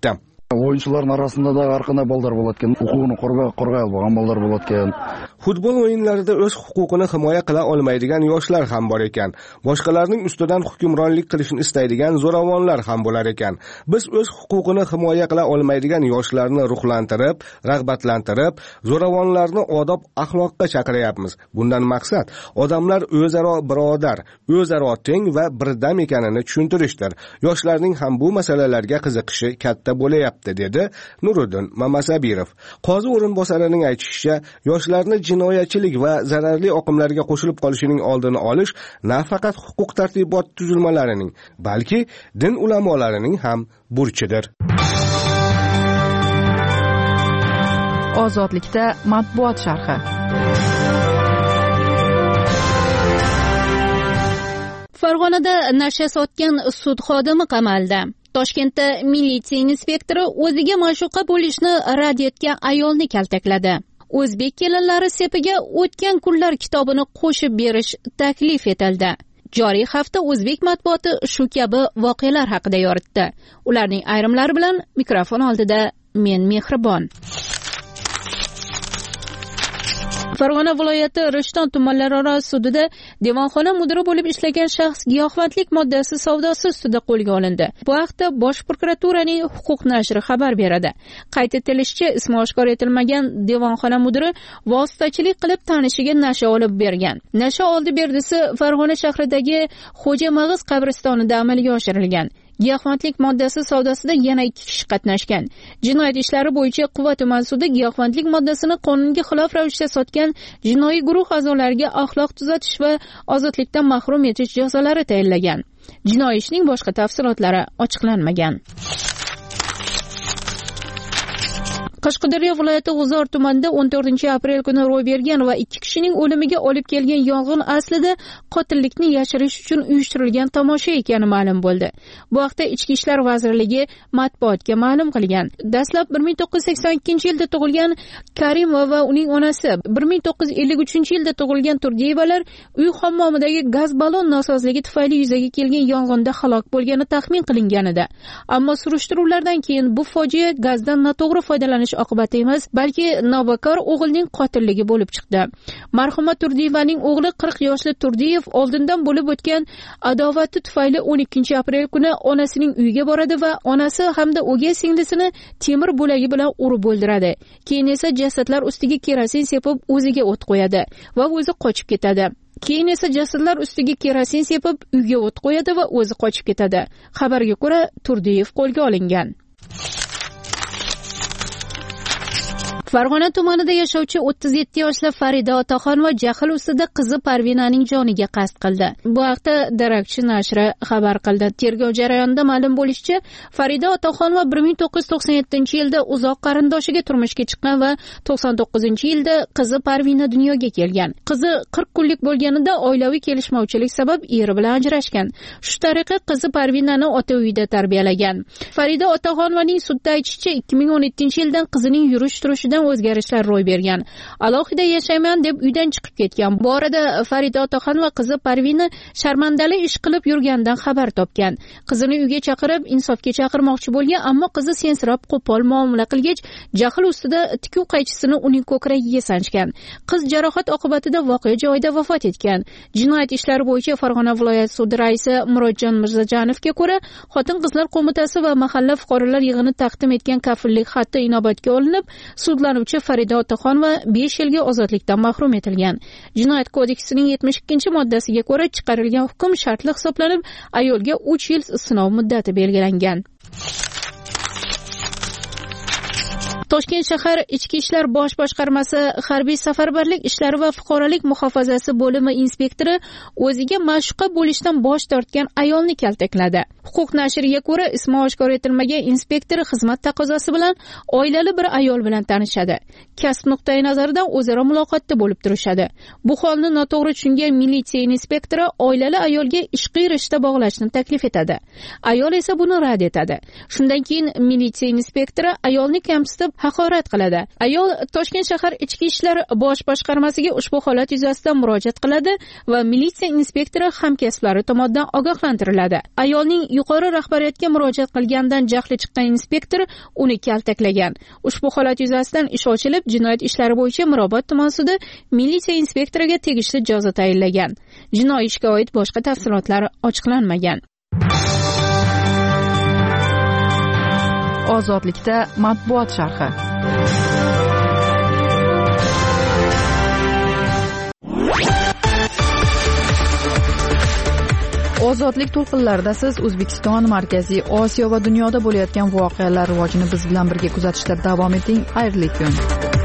O'yinchilarning orasida da har qanday ballar bo'lar ekan, huquqini qo'rg'ay olgan ballar bo'lar ekan. Futbol o'yinlarida o'z huquqini himoya qila olmaydigan yoshlar ham bor ekan. Boshqalarning ustidan hukmronlik qilishni istaydigan zo'ravonlar ham bo'lar ekan. Biz o'z huquqini himoya qila olmaydigan yoshlarni ruhlantirib, rag'batlantirib, zo'ravonlarni odob axloqqa chaqiryapmiz. Bundan maqsad odamlar o'zaro birodar, o'zaro teng va birdam ekanini tushuntirishdir. Yoshlarning ham bu masalalarga qiziqishi katta bo'layapti, dedi Nuriddin Mamasabirov. Qozi o'rinbosarining aytishicha, yoshlarni jinoyatchilik va zararli oqimlarga qo'shilib qolishining oldini olish nafaqat huquq tartibot tuzilmalarining, balki din ulamolarining ham burchidir. Ozodlikda matbuot sharhi. Farg'onada nasha sotgan sud xodimi qamaldi. Toshkentda militsiya inspektori o'ziga ma'shuqa bo'lishni rad etgan ayolni kaltakladi. O'zbek kelinlari sepiga o'tgan kunlar kitobini qo'shib berish taklif etildi. Joriy hafta o'zbek matbuoti shu kabi voqealar haqida yoritdi. Ularning ayrimlari bilan mikrofon oldida men Mehribon. Farg'ona viloyati Rishton tumanlararo sudida devonxona mudiri bo'lib ishlagan shaxs giyohvandlik moddasi savdosi ustida qo'lga olindi. Bu haqda Bosh prokuraturaning huquq nashri xabar beradi. Qayd etilishicha, ismi oshkor etilmagan devonxona mudiri vositachilik qilib tanishiga nasha olib bergan. Nasha oldi berdisi Farg'ona shahridagi Xo'jamag'iz qabristonida amalga oshirilgan. Giyohvandlik moddasi savdosida yana 2 kishi qatnashgan. Jinoyat ishlari bo'yicha Quva tuman sudi giyohvandlik moddasini qonunga xilof ravishda sotgan jinoiy guruh a'zolariga axloq tuzatish va ozodlikdan mahrum etish jazolari tayinlagan. Jinoiy ishning boshqa tafsilotlari ochiqlanmagan. Qashqadaryo viloyati G'uzor tumanida 14-aprel kuni ro'y bergan va 2 kishining o'limiga olib kelgan yong'in aslida qotillikni yashirish uchun uyushtirilgan tomosha ekani ma'lum bo'ldi. Bu haqda Ichki ishlar vazirligi matbuotga ma'lum qilgan. Dastlab 1982-yilda tug'ilgan Karimova va uning onasi, 1953-yilda tug'ilgan Turdiyevalar uy hammomidagi gaz ballon nosozligi tufayli yuzaga kelgan yong'inda halok bo'lgani taxmin qilinganida. Ammo surishtiruvlardan keyin bu fojia gazdan noto'g'ri foydalanish oqibati emas, balki nobakor o'g'ilning qotilligi bo'lib chiqdi. Marhuma Turdiyevaning o'g'li 40 yoshli Turdiyev oldindan bo'lib o'tgan adovati tufayli 12-aprel kuni onasining uyiga boradi va onasi hamda o'gay singlisini temir bo'lagi bilan urib o'ldiradi. Keyin esa jasadlar ustiga kerosin sepib o'ziga o't qo'yadi va o'zi qochib ketadi. Keyin esa jasadlar ustiga kerosin sepib uyga o't qo'yadi va o'zi qochib ketadi. Xabarga ko'ra, Turdiyev qo'lga olingan. Farg'ona tumanida yashovchi 37 yoshli Farida Otaxon va jahl ustida qizi Parvinaning joniga qasd qildi. Bu haqda Darakchi nashri xabar qildi. Tergov jarayonida ma'lum bo'lishicha, Farida Otaxon va 1997-yilda uzoq qarindoshiga turmushga chiqqan va 99-yilda qizi Parvina dunyoga kelgan. Qizi 40 kunlik bo'lganida oilaviy kelishmovchilik sabab eri bilan ajrashgan. Shu tariqa qizi Parvinani ota uyida tarbiyalagan. Farida Otaxonovaning sudda aytishicha, 2017-yildan qizining yurish-turishidan o'zgarishlar ro'y bergan. Alohida yashayman deb uydan chiqib ketgan. Bu orada Farida Otaxon va qizi Parvina sharmandali ish qilib yurgandan xabar topgan. Qizini uyga chaqirib, insofga chaqirmoqchi bo'lgan, ammo qizi sensirab qo'pol muomala qilgach, jahl ustida tikuv qaychisini uning ko'kragiga sanchgan. Qiz jarohat oqibatida voqea joyida vafot etgan. Jinoyat ishlari bo'yicha Farg'ona viloyat sudi raisi Murodjon Mirzajanovga ko'ra, Xotin-qizlar qo'mitasi va mahalla fuqarolar yig'ini taqdim etgan kafillik xati inobatga olinib, sudlanuvchi Farida Otaxon va 5 yilga ozodlikdan mahrum etilgan. Jinoyat kodeksining 72-moddasiga ko'ra chiqarilgan hukm shartli hisoblanib, ayolga 3 yil sinov muddati belgilangan. Toshkent shahar Ichki ishlar bosh boshqarmasi harbiy safarbarlik ishlari va fuqarolik muhofazasi bo'limi inspektori o'ziga ma'shuqa bo'lishdan bosh tortgan ayolni kaltakladi. Huquq nashriga ko'ra, ismi oshkor etilmagan inspektor xizmat taqozosi bilan oilali bir ayol bilan tanishadi. Kasb nuqtai nazaridan o'zaro muloqotda bo'lib turishadi. Bu holni noto'g'ri tushungan militsiya inspektori oilali ayolga ishqiy rishta bog'lashni taklif etadi. Ayol esa buni rad etadi. Shundan keyin militsiya inspektori ayolni kamsitib, haqorat qiladi. Ayol Toshkent shahar ichki ishlar bosh boshqarmasiga ushbu holat yuzasidan murojaat qiladi va militsiya inspektori hamkasblari tomonidan ogohlantiriladi. Ayolning yuqori rahbariyatga murojaat qilganidan jahli chiqqan inspektor uni kaltaklagan. Ushbu holat yuzasidan ish ochilib, jinoyat ishlari bo'yicha Mirobod tuman sudi militsiya inspektoriga tegishli jazo tayinlagan. Jinoiy ishga oid boshqa tafsilotlar ochiqlanmagan. Ozodlikda matbuot sharhi. Ozodlik to'lqinlarida siz O'zbekiston, Markaziy Osiyo va dunyoda bo'layotgan voqealar rivojini biz bilan birga kuzatishda davom eting. Xayrli kun.